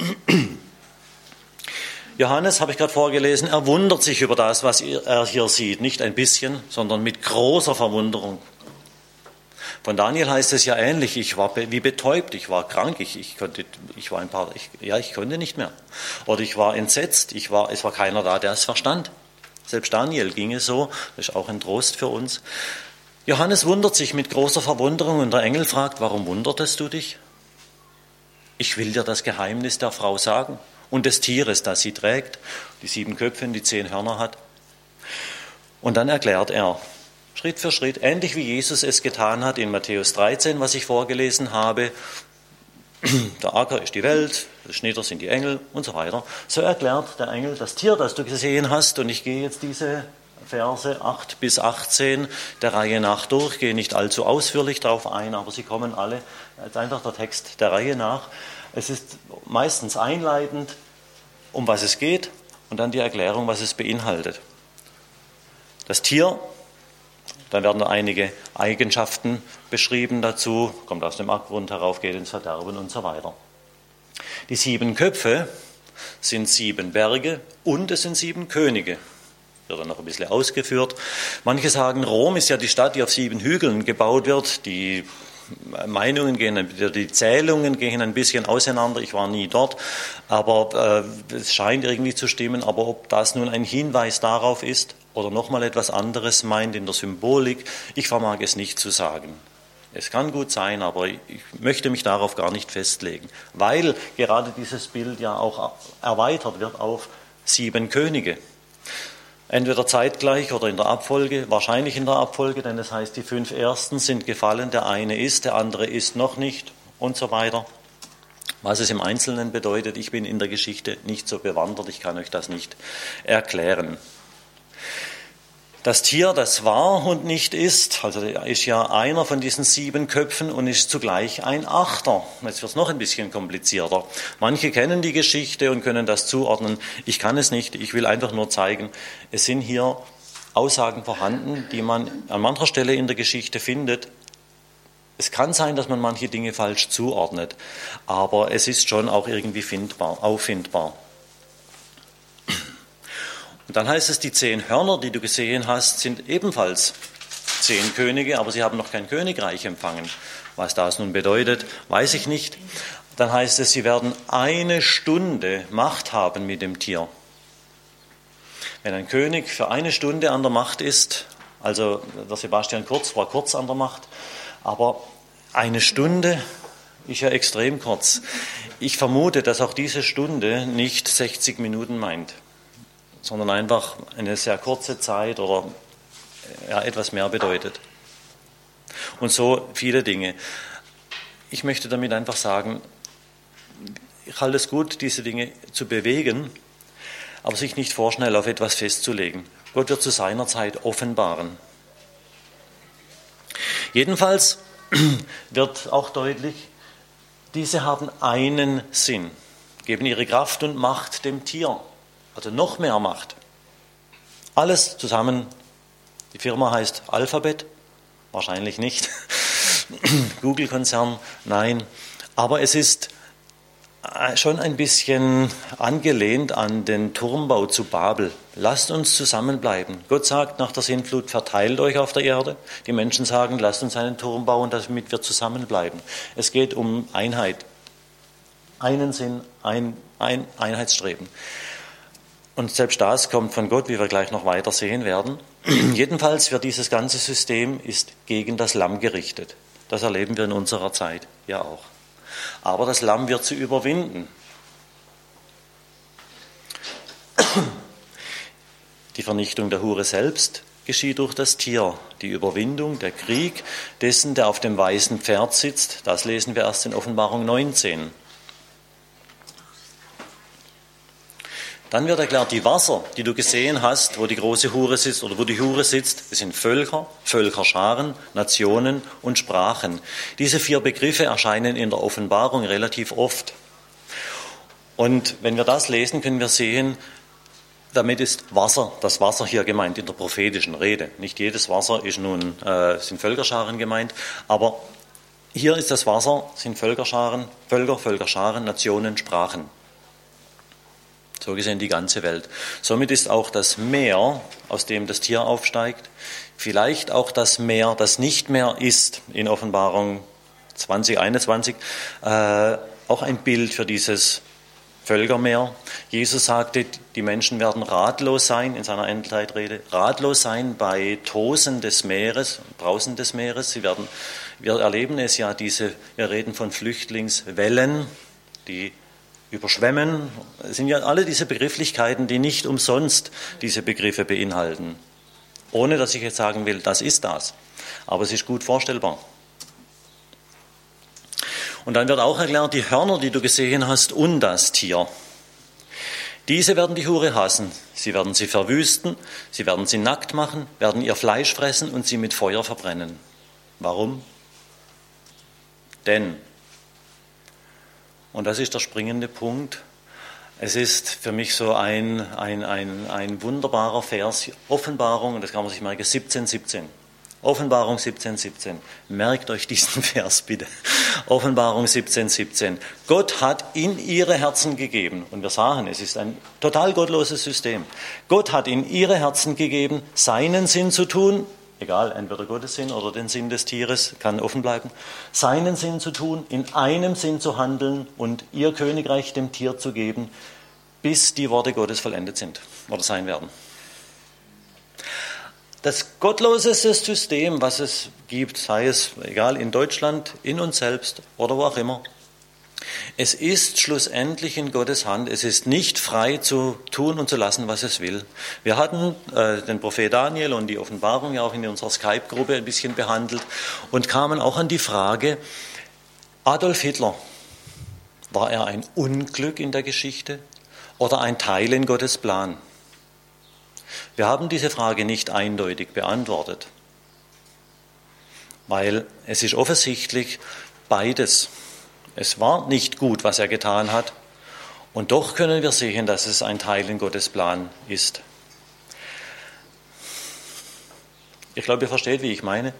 Johannes, habe ich gerade vorgelesen, er wundert sich über das, was er hier sieht. Nicht ein bisschen, sondern mit großer Verwunderung. Von Daniel heißt es ja ähnlich, ich war wie betäubt, ich war krank, ich konnte nicht mehr. Oder ich war entsetzt, es war keiner da, der es verstand. Selbst Daniel ging es so, das ist auch ein Trost für uns. Johannes wundert sich mit großer Verwunderung und der Engel fragt, warum wundertest du dich? Ich will dir das Geheimnis der Frau sagen und des Tieres, das sie trägt, die 7 Köpfe und die 10 Hörner hat. Und dann erklärt er, Schritt für Schritt, ähnlich wie Jesus es getan hat in Matthäus 13, was ich vorgelesen habe. Der Acker ist die Welt, das Schnitter sind die Engel und so weiter. So erklärt der Engel das Tier, das du gesehen hast. Und ich gehe jetzt diese Verse 8 bis 18 der Reihe nach durch, gehe nicht allzu ausführlich darauf ein, aber sie kommen alle, jetzt einfach der Text der Reihe nach. Es ist meistens einleitend, um was es geht, und dann die Erklärung, was es beinhaltet. Das Tier, dann werden einige Eigenschaften beschrieben dazu, kommt aus dem Abgrund herauf, geht ins Verderben und so weiter. Die 7 Köpfe sind 7 Berge und es sind 7 Könige. Wird dann noch ein bisschen ausgeführt. Manche sagen, Rom ist ja die Stadt, die auf 7 Hügeln gebaut wird. Die Meinungen gehen, die Zählungen gehen ein bisschen auseinander. Ich war nie dort, aber es scheint irgendwie zu stimmen. Aber ob das nun ein Hinweis darauf ist oder nochmal etwas anderes meint in der Symbolik, ich vermag es nicht zu sagen. Es kann gut sein, aber ich möchte mich darauf gar nicht festlegen, weil gerade dieses Bild ja auch erweitert wird auf 7 Könige. Entweder zeitgleich oder in der Abfolge, wahrscheinlich in der Abfolge, denn es heißt, die 5 Ersten sind gefallen, der eine ist, der andere ist noch nicht und so weiter. Was es im Einzelnen bedeutet, ich bin in der Geschichte nicht so bewandert, ich kann euch das nicht erklären. Das Tier, das war und nicht ist, also er ist ja einer von diesen 7 Köpfen und ist zugleich ein Achter. Jetzt wird es noch ein bisschen komplizierter. Manche kennen die Geschichte und können das zuordnen. Ich kann es nicht, ich will einfach nur zeigen, es sind hier Aussagen vorhanden, die man an mancher Stelle in der Geschichte findet. Es kann sein, dass man manche Dinge falsch zuordnet, aber es ist schon auch irgendwie auffindbar. Und dann heißt es, die 10 Hörner, die du gesehen hast, sind ebenfalls 10 Könige, aber sie haben noch kein Königreich empfangen. Was das nun bedeutet, weiß ich nicht. Dann heißt es, sie werden 1 Stunde Macht haben mit dem Tier. Wenn ein König für 1 Stunde an der Macht ist, also der Sebastian Kurz war kurz an der Macht, aber 1 Stunde ist ja extrem kurz. Ich vermute, dass auch diese Stunde nicht 60 Minuten meint, sondern einfach eine sehr kurze Zeit oder ja, etwas mehr bedeutet. Und so viele Dinge. Ich möchte damit einfach sagen, ich halte es gut, diese Dinge zu bewegen, aber sich nicht vorschnell auf etwas festzulegen. Gott wird zu seiner Zeit offenbaren. Jedenfalls wird auch deutlich, diese haben einen Sinn, geben ihre Kraft und Macht dem Tier. Also noch mehr Macht. Alles zusammen. Die Firma heißt Alphabet, wahrscheinlich nicht. Google-Konzern, nein. Aber es ist schon ein bisschen angelehnt an den Turmbau zu Babel. Lasst uns zusammenbleiben. Gott sagt nach der Sintflut, verteilt euch auf der Erde. Die Menschen sagen, lasst uns einen Turm bauen, damit wir zusammenbleiben. Es geht um Einheit. Einen Sinn, ein Einheitsstreben. Und selbst das kommt von Gott, wie wir gleich noch weiter sehen werden. Jedenfalls wird dieses ganze System ist gegen das Lamm gerichtet. Das erleben wir in unserer Zeit ja auch. Aber das Lamm wird sie überwinden. Die Vernichtung der Hure selbst geschieht durch das Tier. Die Überwindung, der Krieg dessen, der auf dem weißen Pferd sitzt, das lesen wir erst in Offenbarung 19. Dann wird erklärt, die Wasser, die du gesehen hast, wo die große Hure sitzt oder wo die Hure sitzt, das sind Völker, Völkerscharen, Nationen und Sprachen. Diese 4 Begriffe erscheinen in der Offenbarung relativ oft. Und wenn wir das lesen, können wir sehen, damit ist Wasser, das Wasser hier gemeint in der prophetischen Rede. Nicht jedes Wasser ist nun, sind Völkerscharen gemeint, aber hier ist das Wasser, sind Völkerscharen, Völker, Völkerscharen, Nationen, Sprachen. So gesehen die ganze Welt. Somit ist auch das Meer, aus dem das Tier aufsteigt, vielleicht auch das Meer, das nicht mehr ist, in Offenbarung 2021, auch ein Bild für dieses Völkermeer. Jesus sagte, die Menschen werden ratlos sein in seiner Endzeitrede, ratlos sein bei Tosen des Meeres, Brausen des Meeres. Wir erleben es ja, wir reden von Flüchtlingswellen, die überschwemmen. Es sind ja alle diese Begrifflichkeiten, die nicht umsonst diese Begriffe beinhalten. Ohne dass ich jetzt sagen will, das ist das. Aber es ist gut vorstellbar. Und dann wird auch erklärt, die Hörner, die du gesehen hast, und das Tier. Diese werden die Hure hassen. Sie werden sie verwüsten, sie werden sie nackt machen, werden ihr Fleisch fressen und sie mit Feuer verbrennen. Warum? Denn, und das ist der springende Punkt, es ist für mich so ein wunderbarer Vers, Offenbarung, und das kann man sich merken, 17,17. Offenbarung 17,17. Merkt euch diesen Vers bitte. Offenbarung 17,17. Gott hat in ihre Herzen gegeben, und wir sagen, es ist ein total gottloses System. Gott hat in ihre Herzen gegeben, seinen Sinn zu tun, egal, entweder Gottes Sinn oder den Sinn des Tieres, kann offen bleiben, seinen Sinn zu tun, in einem Sinn zu handeln und ihr Königreich dem Tier zu geben, bis die Worte Gottes vollendet sind oder sein werden. Das gottloseste System, was es gibt, sei es, egal, in Deutschland, in uns selbst oder wo auch immer, es ist schlussendlich in Gottes Hand. Es ist nicht frei zu tun und zu lassen, was es will. Wir hatten den Prophet Daniel und die Offenbarung ja auch in unserer Skype-Gruppe ein bisschen behandelt und kamen auch an die Frage, Adolf Hitler, war er ein Unglück in der Geschichte oder ein Teil in Gottes Plan? Wir haben diese Frage nicht eindeutig beantwortet, weil es ist offensichtlich beides. Es war nicht gut, was er getan hat, und doch können wir sehen, dass es ein Teil in Gottes Plan ist. Ich glaube, ihr versteht, wie ich meine.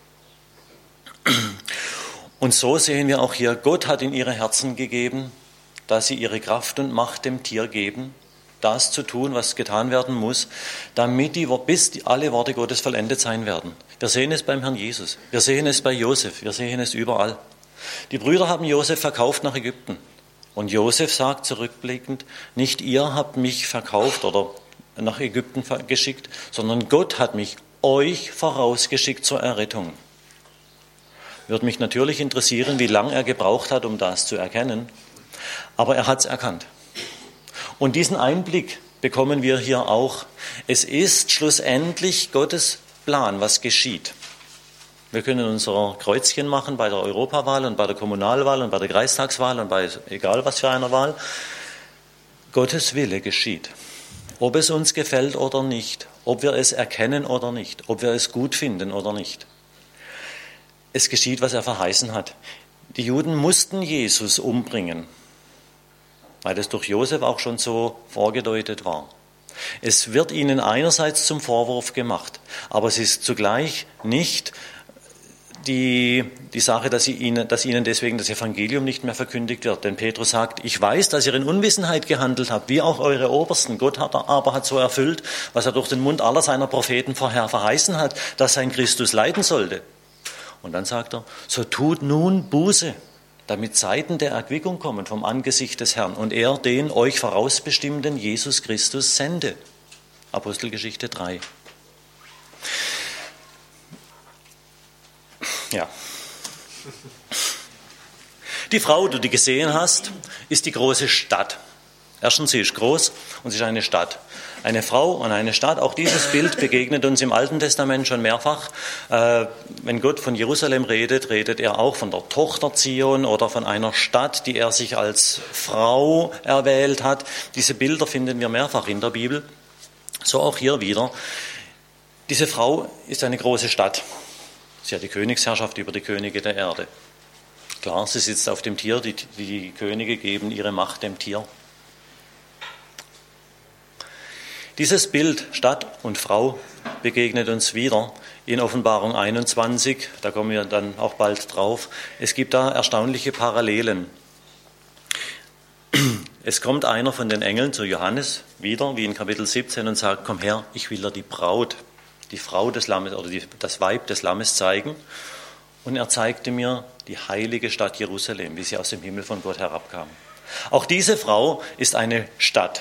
Und so sehen wir auch hier, Gott hat in ihre Herzen gegeben, dass sie ihre Kraft und Macht dem Tier geben, das zu tun, was getan werden muss, damit alle Worte Gottes vollendet sein werden. Wir sehen es beim Herrn Jesus, wir sehen es bei Josef, wir sehen es überall. Die Brüder haben Josef verkauft nach Ägypten. Und Josef sagt zurückblickend, nicht ihr habt mich verkauft oder nach Ägypten geschickt, sondern Gott hat mich euch vorausgeschickt zur Errettung. Würde mich natürlich interessieren, wie lange er gebraucht hat, um das zu erkennen. Aber er hat es erkannt. Und diesen Einblick bekommen wir hier auch. Es ist schlussendlich Gottes Plan, was geschieht. Wir können unser Kreuzchen machen bei der Europawahl und bei der Kommunalwahl und bei der Kreistagswahl und bei egal was für einer Wahl. Gottes Wille geschieht. Ob es uns gefällt oder nicht, ob wir es erkennen oder nicht, ob wir es gut finden oder nicht. Es geschieht, was er verheißen hat. Die Juden mussten Jesus umbringen, weil es durch Josef auch schon so vorgedeutet war. Es wird ihnen einerseits zum Vorwurf gemacht, aber es ist zugleich nicht die Sache, dass ihnen deswegen das Evangelium nicht mehr verkündigt wird. Denn Petrus sagt, ich weiß, dass ihr in Unwissenheit gehandelt habt, wie auch eure Obersten. Gott aber hat so erfüllt, was er durch den Mund aller seiner Propheten vorher verheißen hat, dass sein Christus leiden sollte. Und dann sagt er, so tut nun Buße, damit Zeiten der Erquickung kommen vom Angesicht des Herrn und er den euch vorausbestimmten Jesus Christus sende. Apostelgeschichte 3. Ja. Die Frau, die du gesehen hast, ist die große Stadt. Erstens, sie ist groß und sie ist eine Stadt. Eine Frau und eine Stadt, auch dieses Bild begegnet uns im Alten Testament schon mehrfach. Wenn Gott von Jerusalem redet, redet er auch von der Tochter Zion oder von einer Stadt, die er sich als Frau erwählt hat. Diese Bilder finden wir mehrfach in der Bibel. So auch hier wieder. Diese Frau ist eine große Stadt. Sie hat die Königsherrschaft über die Könige der Erde. Klar, sie sitzt auf dem Tier, die Könige geben ihre Macht dem Tier. Dieses Bild Stadt und Frau begegnet uns wieder in Offenbarung 21, da kommen wir dann auch bald drauf. Es gibt da erstaunliche Parallelen. Es kommt einer von den Engeln zu Johannes wieder, wie in Kapitel 17, und sagt, komm her, ich will dir die Braut, die Frau des Lammes oder das Weib des Lammes zeigen. Und er zeigte mir die heilige Stadt Jerusalem, wie sie aus dem Himmel von Gott herabkam. Auch diese Frau ist eine Stadt.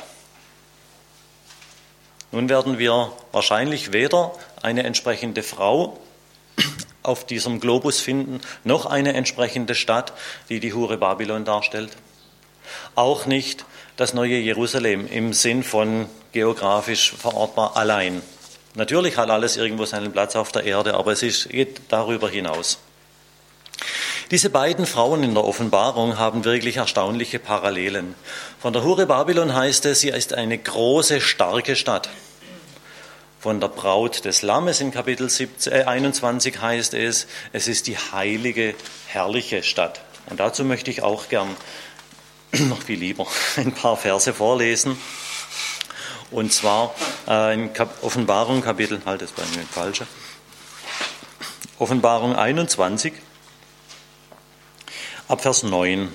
Nun werden wir wahrscheinlich weder eine entsprechende Frau auf diesem Globus finden, noch eine entsprechende Stadt, die die Hure Babylon darstellt. Auch nicht das neue Jerusalem im Sinn von geografisch verortbar allein. Natürlich hat alles irgendwo seinen Platz auf der Erde, aber geht darüber hinaus. Diese beiden Frauen in der Offenbarung haben wirklich erstaunliche Parallelen. Von der Hure Babylon heißt es, sie ist eine große, starke Stadt. Von der Braut des Lammes in Kapitel 21 heißt es, es ist die heilige, herrliche Stadt. Und dazu möchte ich auch gern noch viel lieber ein paar Verse vorlesen. Und zwar in Offenbarung Kapitel, das war eine falsche, Offenbarung 21, ab Vers 9.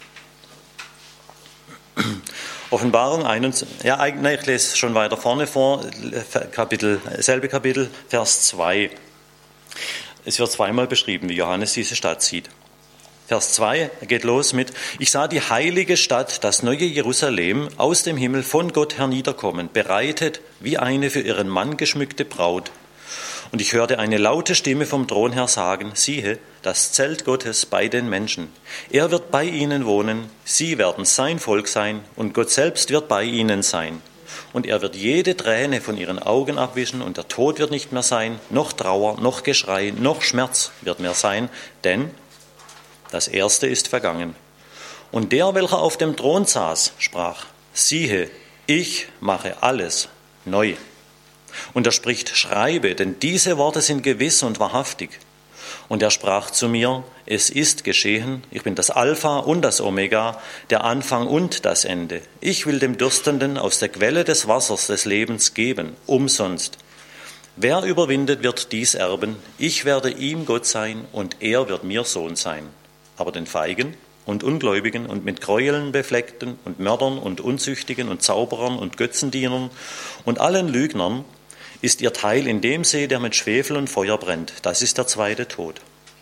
Offenbarung 21, ich lese schon weiter vorne vor, selbe Kapitel, Vers 2. Es wird zweimal beschrieben, wie Johannes diese Stadt sieht. Vers 2 geht los mit: Ich sah die heilige Stadt, das neue Jerusalem, aus dem Himmel von Gott herniederkommen, bereitet wie eine für ihren Mann geschmückte Braut. Und ich hörte eine laute Stimme vom Thron her sagen: Siehe, das Zelt Gottes bei den Menschen. Er wird bei ihnen wohnen, sie werden sein Volk sein, und Gott selbst wird bei ihnen sein. Und er wird jede Träne von ihren Augen abwischen, und der Tod wird nicht mehr sein, noch Trauer, noch Geschrei, noch Schmerz wird mehr sein, denn das Erste ist vergangen. Und der, welcher auf dem Thron saß, sprach: Siehe, ich mache alles neu. Und er spricht: Schreibe, denn diese Worte sind gewiss und wahrhaftig. Und er sprach zu mir: Es ist geschehen, ich bin das Alpha und das Omega, der Anfang und das Ende. Ich will dem Dürstenden aus der Quelle des Wassers des Lebens geben, umsonst. Wer überwindet, wird dies erben. Ich werde ihm Gott sein und er wird mir Sohn sein. Aber den Feigen und Ungläubigen und mit Gräueln befleckten und Mördern und Unzüchtigen und Zauberern und Götzendienern und allen Lügnern ist ihr Teil in dem See, der mit Schwefel und Feuer brennt. Das ist der zweite Tod.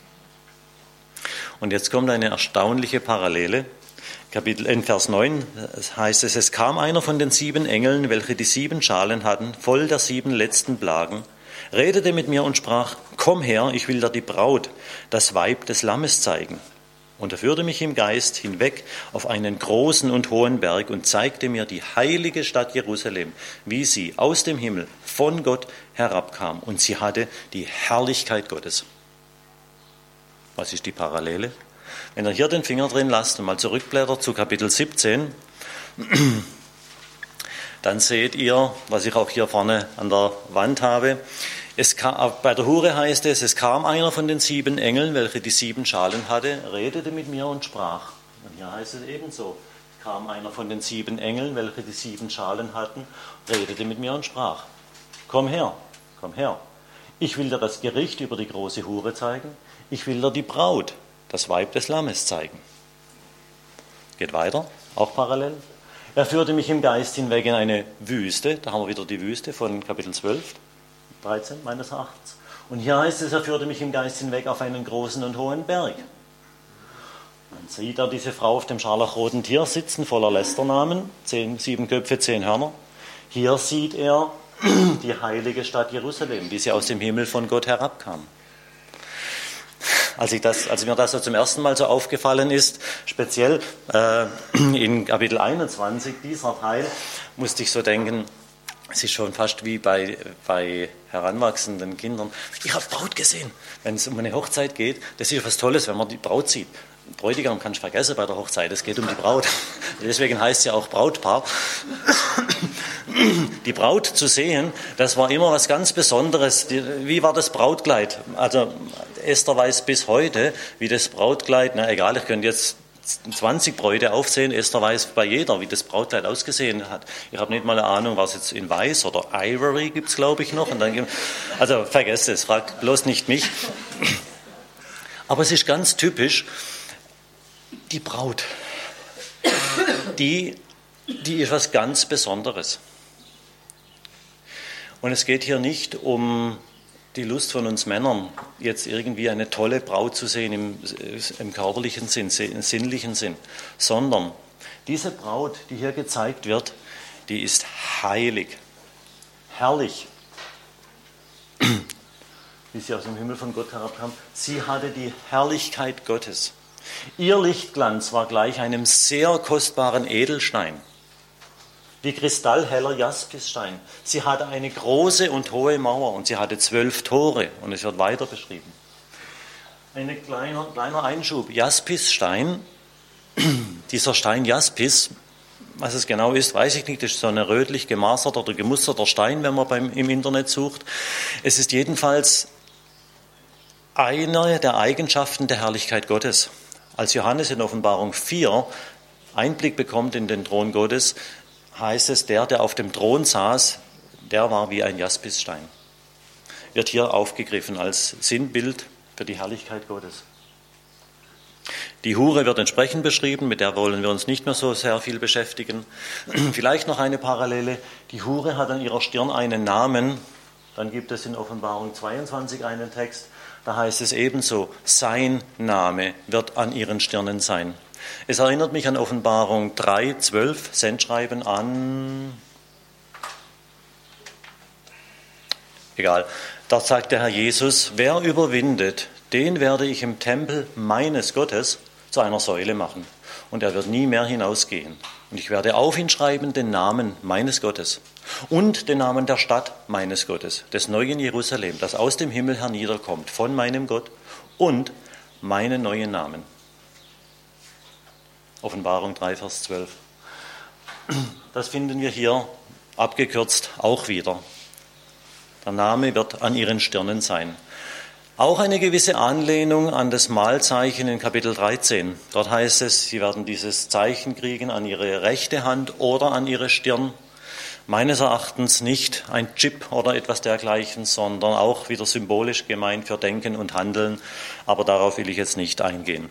Und jetzt kommt eine erstaunliche Parallele. In Vers 9 heißt es: Es kam einer von den 7 Engeln, welche die 7 Schalen hatten, voll der 7 letzten Plagen, redete mit mir und sprach: Komm her, ich will dir die Braut, das Weib des Lammes zeigen. Und er führte mich im Geist hinweg auf einen großen und hohen Berg und zeigte mir die heilige Stadt Jerusalem, wie sie aus dem Himmel von Gott herabkam. Und sie hatte die Herrlichkeit Gottes. Was ist die Parallele? Wenn ihr hier den Finger drin lasst und mal zurückblättert zu Kapitel 17, dann seht ihr, was ich auch hier vorne an der Wand habe. Bei der Hure heißt es: Es kam einer von den 7 Engeln, welche die 7 Schalen hatte, redete mit mir und sprach. Und hier heißt es ebenso: Es kam einer von den 7 Engeln, welche die 7 Schalen hatten, redete mit mir und sprach: Komm her, komm her. Ich will dir das Gericht über die große Hure zeigen. Ich will dir die Braut, das Weib des Lammes, zeigen. Geht weiter, auch parallel. Er führte mich im Geist hinweg in eine Wüste. Da haben wir wieder die Wüste von Kapitel 12. 13 meines Erachtens. Und hier heißt es, er führte mich im Geist hinweg auf einen großen und hohen Berg. Dann sieht er diese Frau auf dem scharlachroten Tier sitzen, voller Lästernamen, 7 Köpfe, 10 Hörner. Hier sieht er die heilige Stadt Jerusalem, wie sie aus dem Himmel von Gott herabkam. Als mir das so zum ersten Mal so aufgefallen ist, speziell in Kapitel 21, dieser Teil, musste ich so denken, es ist schon fast wie bei heranwachsenden Kindern. Ich habe Braut gesehen. Wenn es um eine Hochzeit geht, das ist was Tolles, wenn man die Braut sieht. Bräutigam kannst du vergessen bei der Hochzeit, es geht um die Braut. Deswegen heißt es ja auch Brautpaar. Die Braut zu sehen, das war immer was ganz Besonderes. Wie war das Brautkleid? Also Esther weiß bis heute, wie das Brautkleid, egal, ich könnte jetzt 20 Bräute aufsehen, Esther weiß bei jeder, wie das Brautkleid ausgesehen hat. Ich habe nicht mal eine Ahnung, was jetzt in Weiß oder Ivory gibt es, glaube ich, noch. Und dann, also vergesst es, fragt bloß nicht mich. Aber es ist ganz typisch, die Braut, die ist was ganz Besonderes. Und es geht hier nicht um die Lust von uns Männern, jetzt irgendwie eine tolle Braut zu sehen im körperlichen Sinn, im sinnlichen Sinn, sondern Diese Braut, die hier gezeigt wird, die ist heilig, herrlich, wie sie aus dem Himmel von Gott herabkam. Sie hatte die Herrlichkeit Gottes. Ihr Lichtglanz war gleich einem sehr kostbaren Edelstein, wie kristallheller Jaspisstein. Sie hatte eine große und hohe Mauer und sie hatte 12 Tore und es wird weiter beschrieben. Ein kleiner Einschub, Jaspisstein, dieser Stein Jaspis, was es genau ist, weiß ich nicht, das ist so ein rötlich gemaserter oder gemusterter Stein, wenn man im Internet sucht. Es ist jedenfalls eine der Eigenschaften der Herrlichkeit Gottes. Als Johannes in Offenbarung 4 Einblick bekommt in den Thron Gottes, heißt es, der auf dem Thron saß, der war wie ein Jaspisstein. Wird hier aufgegriffen als Sinnbild für die Herrlichkeit Gottes. Die Hure wird entsprechend beschrieben, mit der wollen wir uns nicht mehr so sehr viel beschäftigen. Vielleicht noch eine Parallele. Die Hure hat an ihrer Stirn einen Namen. Dann gibt es in Offenbarung 22 einen Text, da heißt es ebenso, sein Name wird an ihren Stirnen sein. Es erinnert mich an Offenbarung 3,12, Sendschreiben an... Egal, dort sagt der Herr Jesus, wer überwindet, den werde ich im Tempel meines Gottes zu einer Säule machen. Und er wird nie mehr hinausgehen. Und ich werde auf ihn schreiben den Namen meines Gottes und den Namen der Stadt meines Gottes, des neuen Jerusalem, das aus dem Himmel herniederkommt, von meinem Gott und meinen neuen Namen. Offenbarung 3, Vers 12. Das finden wir hier abgekürzt auch wieder. Der Name wird an ihren Stirnen sein. Auch eine gewisse Anlehnung an das Mahlzeichen in Kapitel 13. Dort heißt es, sie werden dieses Zeichen kriegen an ihre rechte Hand oder an ihre Stirn. Meines Erachtens nicht ein Chip oder etwas dergleichen, sondern auch wieder symbolisch gemeint für Denken und Handeln. Aber darauf will ich jetzt nicht eingehen.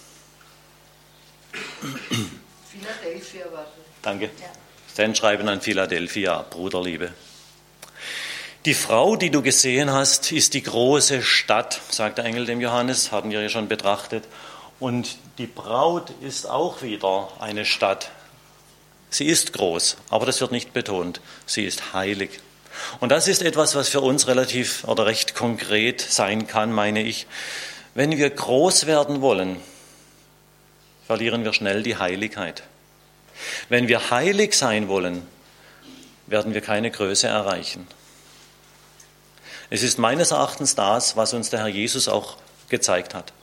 Philadelphia war das. Danke. Sendschreiben an Philadelphia, Bruderliebe. Die Frau, die du gesehen hast, ist die große Stadt, sagt der Engel dem Johannes, hatten wir ja schon betrachtet. Und die Braut ist auch wieder eine Stadt. Sie ist groß, aber das wird nicht betont. Sie ist heilig. Und das ist etwas, was für uns relativ oder recht konkret sein kann, meine ich. Wenn wir groß werden wollen, verlieren wir schnell die Heiligkeit. Wenn wir heilig sein wollen, werden wir keine Größe erreichen. Es ist meines Erachtens das, was uns der Herr Jesus auch gezeigt hat.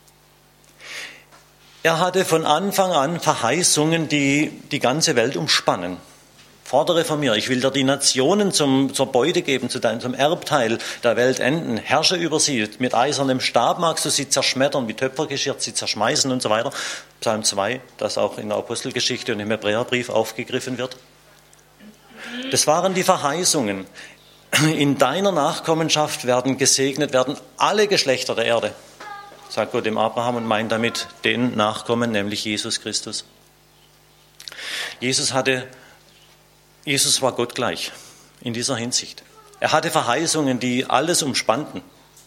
Er hatte von Anfang an Verheißungen, die die ganze Welt umspannen. Fordere von mir, ich will dir die Nationen zur Beute geben, zum Erbteil der Welt enden. Herrsche über sie, mit eisernem Stab magst du sie zerschmettern, wie Töpfergeschirr sie zerschmeißen und so weiter. Psalm 2, das auch in der Apostelgeschichte und im Hebräerbrief aufgegriffen wird. Das waren die Verheißungen. In deiner Nachkommenschaft werden gesegnet werden alle Geschlechter der Erde, sagt Gott dem Abraham und meint damit den Nachkommen, nämlich Jesus Christus. Jesus war Gott gleich in dieser Hinsicht. Er hatte Verheißungen, die alles umspannten.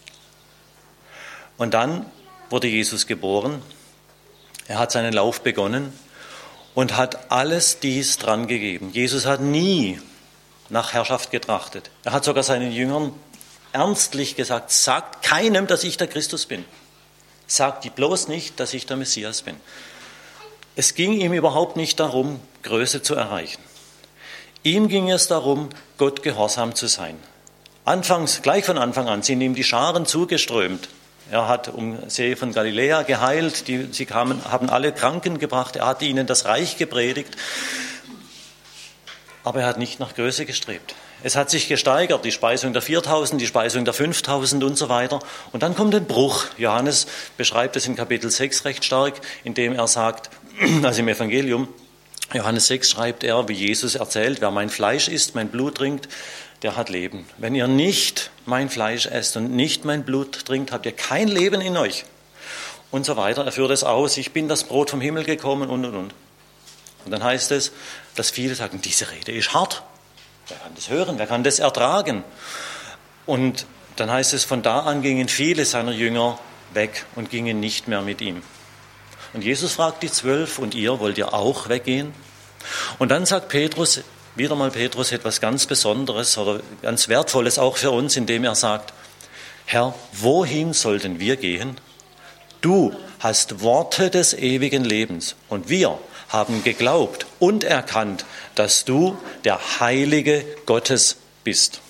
Und dann wurde Jesus geboren. Er hat seinen Lauf begonnen und hat alles dies dran gegeben. Jesus hat nie nach Herrschaft getrachtet. Er hat sogar seinen Jüngern ernstlich gesagt, sagt keinem, dass ich der Christus bin. Sagt die bloß nicht, dass ich der Messias bin. Es ging ihm überhaupt nicht darum, Größe zu erreichen. Ihm ging es darum, Gott gehorsam zu sein. Gleich von Anfang an sind ihm die Scharen zugeströmt. Er hat um See von Galiläa geheilt, haben alle Kranken gebracht, er hat ihnen das Reich gepredigt. Aber er hat nicht nach Größe gestrebt. Es hat sich gesteigert, die Speisung der 4.000, die Speisung der 5.000 und so weiter. Und dann kommt ein Bruch. Johannes beschreibt es in Kapitel 6 recht stark, indem er sagt, also im Evangelium, Johannes 6 schreibt er, wie Jesus erzählt, wer mein Fleisch isst, mein Blut trinkt, der hat Leben. Wenn ihr nicht mein Fleisch esst und nicht mein Blut trinkt, habt ihr kein Leben in euch. Und so weiter. Er führt es aus, ich bin das Brot vom Himmel gekommen und. Und dann heißt es, dass viele sagen, diese Rede ist hart. Wer kann das hören? Wer kann das ertragen? Und dann heißt es, von da an gingen viele seiner Jünger weg und gingen nicht mehr mit ihm. Und Jesus fragt die 12, und ihr, wollt ihr auch weggehen? Und dann sagt Petrus, wieder mal Petrus, etwas ganz Besonderes oder ganz Wertvolles auch für uns, indem er sagt, Herr, wohin sollten wir gehen? Du hast Worte des ewigen Lebens und wir haben geglaubt und erkannt, dass du der Heilige Gottes bist.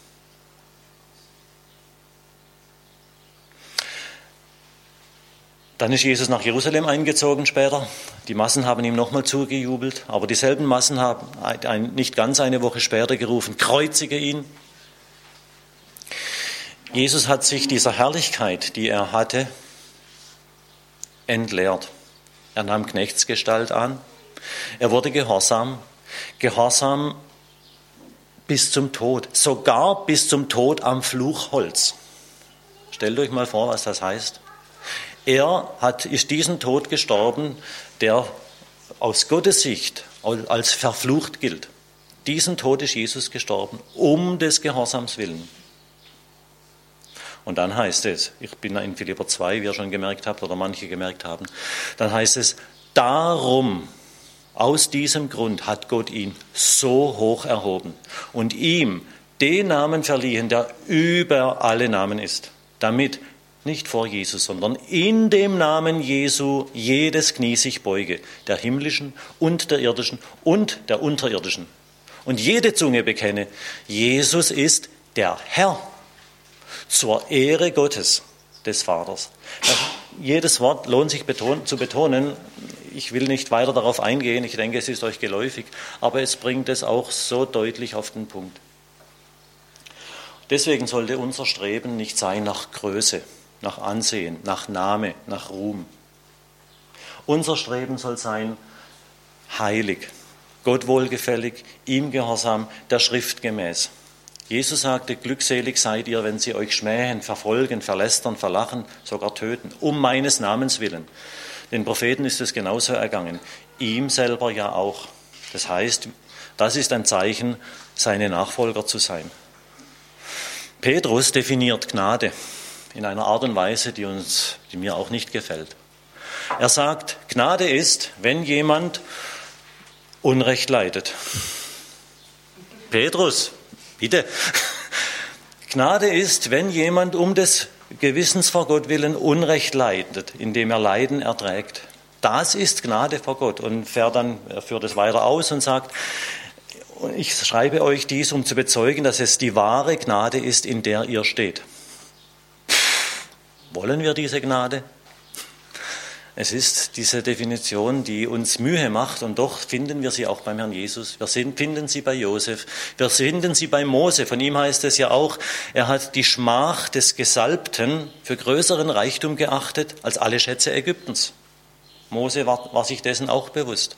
Dann ist Jesus nach Jerusalem eingezogen später. Die Massen haben ihm nochmal zugejubelt, aber dieselben Massen haben nicht ganz eine Woche später gerufen, kreuzige ihn. Jesus hat sich dieser Herrlichkeit, die er hatte, entleert. Er nahm Knechtsgestalt an, er wurde gehorsam bis zum Tod, sogar bis zum Tod am Fluchholz. Stellt euch mal vor, was das heißt. Er ist diesen Tod gestorben, der aus Gottes Sicht als verflucht gilt. Diesen Tod ist Jesus gestorben, um des Gehorsams willen. Und dann heißt es, ich bin in Philipper 2, wie ihr schon gemerkt habt oder manche gemerkt haben, dann heißt es, darum, aus diesem Grund hat Gott ihn so hoch erhoben und ihm den Namen verliehen, der über alle Namen ist, damit nicht vor Jesus, sondern in dem Namen Jesu jedes Knie sich beuge, der himmlischen und der irdischen und der unterirdischen. Und jede Zunge bekenne, Jesus ist der Herr zur Ehre Gottes, des Vaters. Jedes Wort lohnt sich zu betonen. Ich will nicht weiter darauf eingehen, ich denke, es ist euch geläufig, aber es bringt es auch so deutlich auf den Punkt. Deswegen sollte unser Streben nicht sein nach Größe, nach Ansehen, nach Name, nach Ruhm. Unser Streben soll sein heilig, Gott wohlgefällig, ihm gehorsam, der Schrift gemäß. Jesus sagte, glückselig seid ihr, wenn sie euch schmähen, verfolgen, verlästern, verlachen, sogar töten, um meines Namens willen. Den Propheten ist es genauso ergangen, ihm selber ja auch. Das heißt, das ist ein Zeichen, seine Nachfolger zu sein. Petrus definiert Gnade in einer Art und Weise, die mir auch nicht gefällt. Er sagt, Gnade ist, wenn jemand Unrecht leidet. Petrus, bitte. Gnade ist, wenn jemand um des Gewissens vor Gott willen Unrecht leidet, indem er Leiden erträgt. Das ist Gnade vor Gott. Und er führt es weiter aus und sagt, ich schreibe euch dies, um zu bezeugen, dass es die wahre Gnade ist, in der ihr steht. Wollen wir diese Gnade? Es ist diese Definition, die uns Mühe macht, und doch finden wir sie auch beim Herrn Jesus. Wir finden sie bei Josef, wir finden sie bei Mose. Von ihm heißt es ja auch, er hat die Schmach des Gesalbten für größeren Reichtum geachtet als alle Schätze Ägyptens. Mose war sich dessen auch bewusst.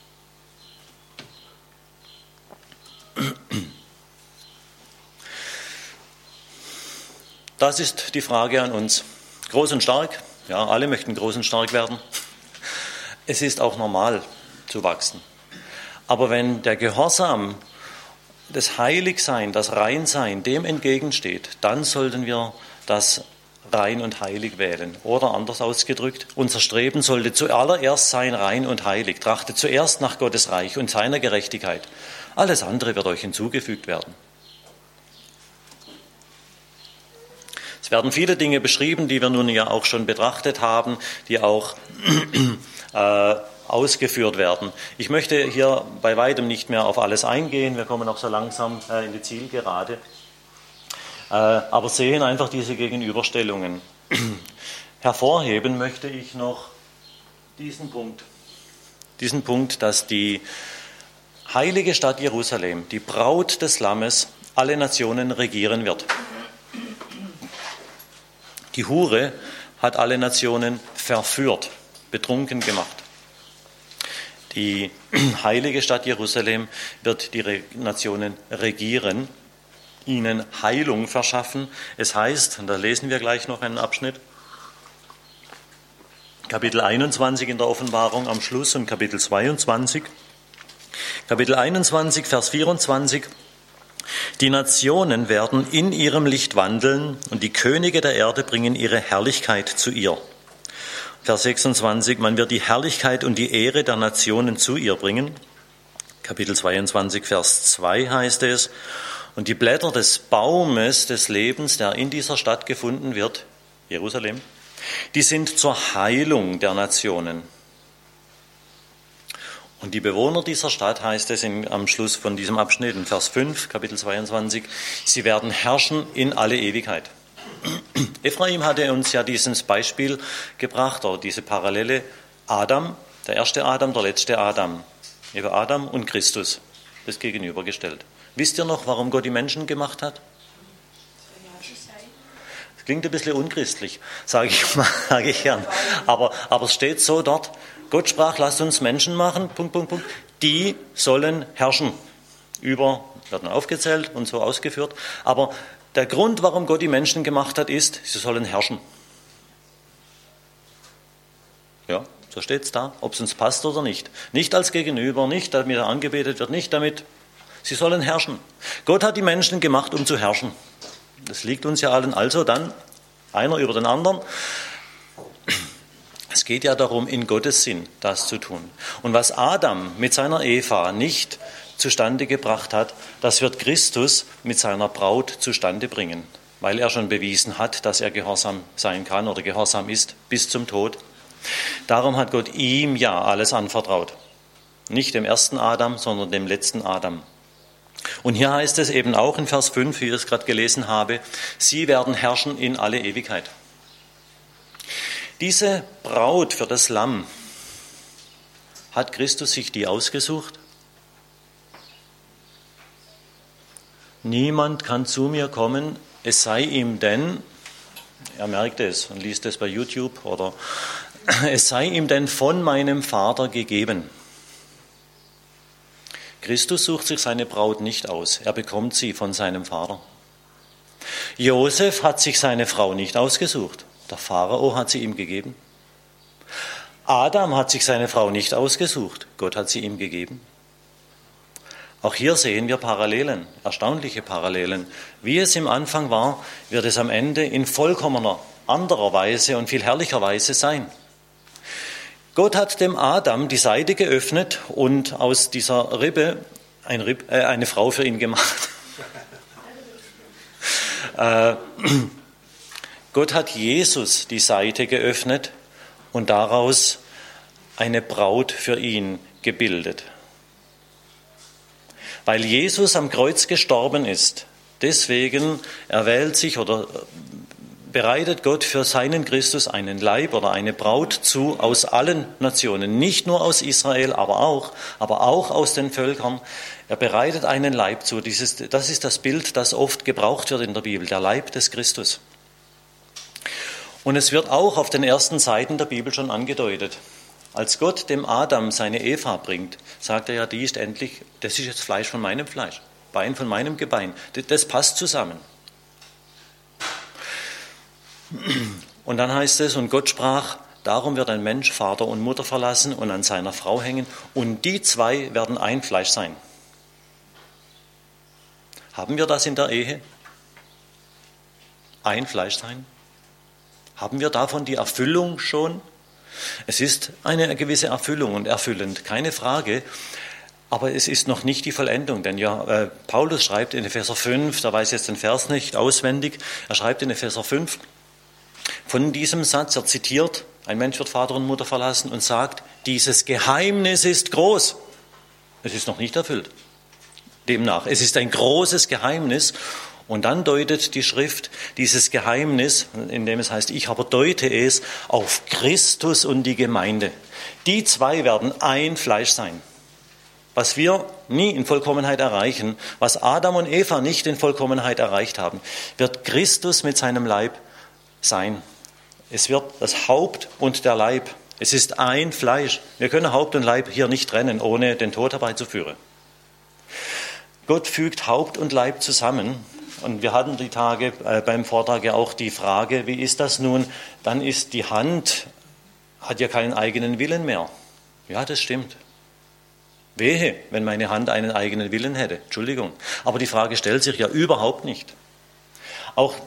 Das ist die Frage an uns. Groß und stark, ja, alle möchten groß und stark werden. Es ist auch normal zu wachsen. Aber wenn der Gehorsam, das Heiligsein, das Reinsein dem entgegensteht, dann sollten wir das rein und heilig wählen. Oder anders ausgedrückt, unser Streben sollte zuallererst sein rein und heilig. Trachtet zuerst nach Gottes Reich und seiner Gerechtigkeit. Alles andere wird euch hinzugefügt werden. Es werden viele Dinge beschrieben, die wir nun ja auch schon betrachtet haben, die auch ausgeführt werden. Ich möchte hier bei weitem nicht mehr auf alles eingehen. Wir kommen auch so langsam in die Zielgerade. Aber sehen einfach diese Gegenüberstellungen. Hervorheben möchte ich noch diesen Punkt, dass die heilige Stadt Jerusalem, die Braut des Lammes, alle Nationen regieren wird. Die Hure hat alle Nationen verführt, betrunken gemacht. Die heilige Stadt Jerusalem wird die Nationen regieren, ihnen Heilung verschaffen. Es heißt, und da lesen wir gleich noch einen Abschnitt, Kapitel 21 in der Offenbarung am Schluss und Kapitel 22. Kapitel 21, Vers 24. Die Nationen werden in ihrem Licht wandeln und die Könige der Erde bringen ihre Herrlichkeit zu ihr. Vers 26, man wird die Herrlichkeit und die Ehre der Nationen zu ihr bringen. Kapitel 22, Vers 2 heißt es, und die Blätter des Baumes des Lebens, der in dieser Stadt gefunden wird, Jerusalem, die sind zur Heilung der Nationen. Und die Bewohner dieser Stadt, heißt es am Schluss von diesem Abschnitt, in Vers 5, Kapitel 22, sie werden herrschen in alle Ewigkeit. Ephraim hatte uns ja dieses Beispiel gebracht, oder diese Parallele Adam, der erste Adam, der letzte Adam. Eben Adam und Christus, das gegenübergestellt. Wisst ihr noch, warum Gott die Menschen gemacht hat? Das klingt ein bisschen unchristlich, sage ich gern. Aber es steht so dort, Gott sprach, lasst uns Menschen machen, ... die sollen herrschen. Werden aufgezählt und so ausgeführt. Aber der Grund, warum Gott die Menschen gemacht hat, ist, sie sollen herrschen. Ja, so steht es da, ob es uns passt oder nicht. Nicht als Gegenüber, nicht damit er angebetet wird, nicht damit. Sie sollen herrschen. Gott hat die Menschen gemacht, um zu herrschen. Das liegt uns ja allen. Also dann, einer über den anderen. Es geht ja darum, in Gottes Sinn das zu tun. Und was Adam mit seiner Eva nicht zustande gebracht hat, das wird Christus mit seiner Braut zustande bringen, weil er schon bewiesen hat, dass er gehorsam sein kann oder gehorsam ist bis zum Tod. Darum hat Gott ihm ja alles anvertraut. Nicht dem ersten Adam, sondern dem letzten Adam. Und hier heißt es eben auch in Vers 5, wie ich es gerade gelesen habe, sie werden herrschen in alle Ewigkeit. Diese Braut für das Lamm, hat Christus sich die ausgesucht? Niemand kann zu mir kommen, es sei ihm denn, er merkt es und liest es bei YouTube, oder es sei ihm denn von meinem Vater gegeben. Christus sucht sich seine Braut nicht aus, er bekommt sie von seinem Vater. Josef hat sich seine Frau nicht ausgesucht, der Pharao hat sie ihm gegeben. Adam hat sich seine Frau nicht ausgesucht, Gott hat sie ihm gegeben. Auch hier sehen wir Parallelen, erstaunliche Parallelen. Wie es im Anfang war, wird es am Ende in vollkommener anderer Weise und viel herrlicher Weise sein. Gott hat dem Adam die Seite geöffnet und aus dieser Rippe eine Frau für ihn gemacht. Gott hat Jesus die Seite geöffnet und daraus eine Braut für ihn gebildet. Weil Jesus am Kreuz gestorben ist, deswegen erwählt sich oder bereitet Gott für seinen Christus einen Leib oder eine Braut zu aus allen Nationen, nicht nur aus Israel, aber auch aus den Völkern. Er bereitet einen Leib zu. Das ist das Bild, das oft gebraucht wird in der Bibel, der Leib des Christus. Und es wird auch auf den ersten Seiten der Bibel schon angedeutet. Als Gott dem Adam seine Eva bringt, sagt er ja, das ist jetzt Fleisch von meinem Fleisch, Bein von meinem Gebein. Das passt zusammen. Und dann heißt es, und Gott sprach, darum wird ein Mensch Vater und Mutter verlassen und an seiner Frau hängen, und die zwei werden ein Fleisch sein. Haben wir das in der Ehe? Ein Fleisch sein? Haben wir davon die Erfüllung schon? Es ist eine gewisse Erfüllung und erfüllend, keine Frage, aber es ist noch nicht die Vollendung, denn ja, Paulus schreibt in Epheser 5, da weiß ich jetzt den Vers nicht auswendig, er schreibt in Epheser 5 von diesem Satz, er zitiert, ein Mensch wird Vater und Mutter verlassen und sagt, dieses Geheimnis ist groß. Es ist noch nicht erfüllt. Demnach, es ist ein großes Geheimnis. Und dann deutet die Schrift dieses Geheimnis, indem es heißt, ich aber deute es auf Christus und die Gemeinde. Die zwei werden ein Fleisch sein. Was wir nie in Vollkommenheit erreichen, was Adam und Eva nicht in Vollkommenheit erreicht haben, wird Christus mit seinem Leib sein. Es wird das Haupt und der Leib. Es ist ein Fleisch. Wir können Haupt und Leib hier nicht trennen, ohne den Tod herbeizuführen. Gott fügt Haupt und Leib zusammen. Und wir hatten die Tage beim Vortrag ja auch die Frage, wie ist das nun? Dann ist die Hand, hat ja keinen eigenen Willen mehr. Ja, das stimmt. Wehe, wenn meine Hand einen eigenen Willen hätte. Entschuldigung. Aber die Frage stellt sich ja überhaupt nicht. Auch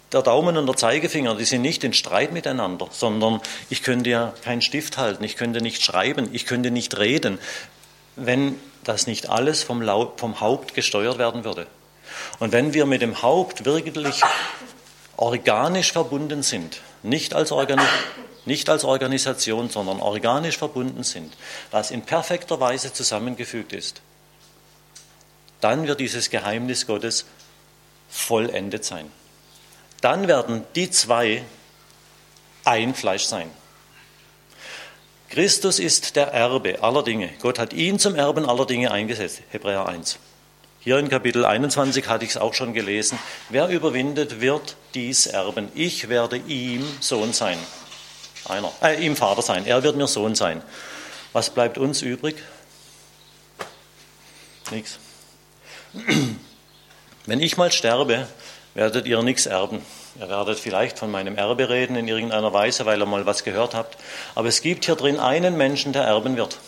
der Daumen und der Zeigefinger, die sind nicht in Streit miteinander, sondern ich könnte ja keinen Stift halten, ich könnte nicht schreiben, ich könnte nicht reden, wenn das nicht alles vom Haupt gesteuert werden würde. Und wenn wir mit dem Haupt wirklich organisch verbunden sind, nicht als Organisation, sondern organisch verbunden sind, das in perfekter Weise zusammengefügt ist, dann wird dieses Geheimnis Gottes vollendet sein. Dann werden die zwei ein Fleisch sein. Christus ist der Erbe aller Dinge. Gott hat ihn zum Erben aller Dinge eingesetzt. Hebräer 1. Hier in Kapitel 21 hatte ich es auch schon gelesen. Wer überwindet, wird dies erben. Ich werde ihm Sohn sein. Ihm Vater sein. Er wird mir Sohn sein. Was bleibt uns übrig? Nichts. Wenn ich mal sterbe, werdet ihr nichts erben. Ihr werdet vielleicht von meinem Erbe reden in irgendeiner Weise, weil ihr mal was gehört habt. Aber es gibt hier drin einen Menschen, der erben wird.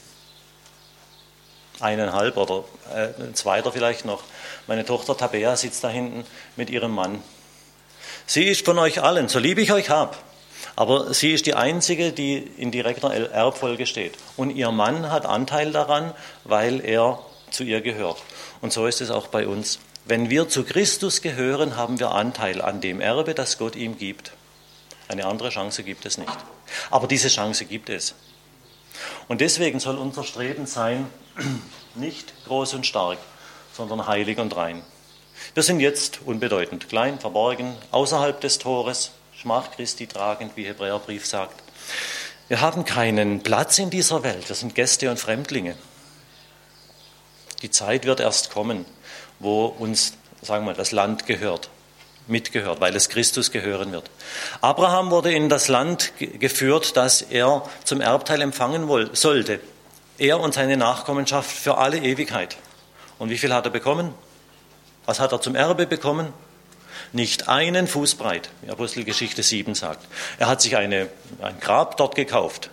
1,5 oder ein zweiter vielleicht noch. Meine Tochter Tabea sitzt da hinten mit ihrem Mann. Sie ist von euch allen, so lieb ich euch habe, aber sie ist die Einzige, die in direkter Erbfolge steht. Und ihr Mann hat Anteil daran, weil er zu ihr gehört. Und so ist es auch bei uns. Wenn wir zu Christus gehören, haben wir Anteil an dem Erbe, das Gott ihm gibt. Eine andere Chance gibt es nicht. Aber diese Chance gibt es. Und deswegen soll unser Streben sein, nicht groß und stark, sondern heilig und rein. Wir sind jetzt unbedeutend, klein, verborgen, außerhalb des Tores, Schmach Christi tragend, wie Hebräerbrief sagt. Wir haben keinen Platz in dieser Welt, wir sind Gäste und Fremdlinge. Die Zeit wird erst kommen, wo uns, sagen wir, das Land mitgehört, weil es Christus gehören wird. Abraham wurde in das Land geführt, das er zum Erbteil empfangen sollte. Er und seine Nachkommenschaft für alle Ewigkeit. Und wie viel hat er bekommen? Was hat er zum Erbe bekommen? Nicht einen Fuß breit, wie Apostelgeschichte 7 sagt. Er hat sich ein Grab dort gekauft.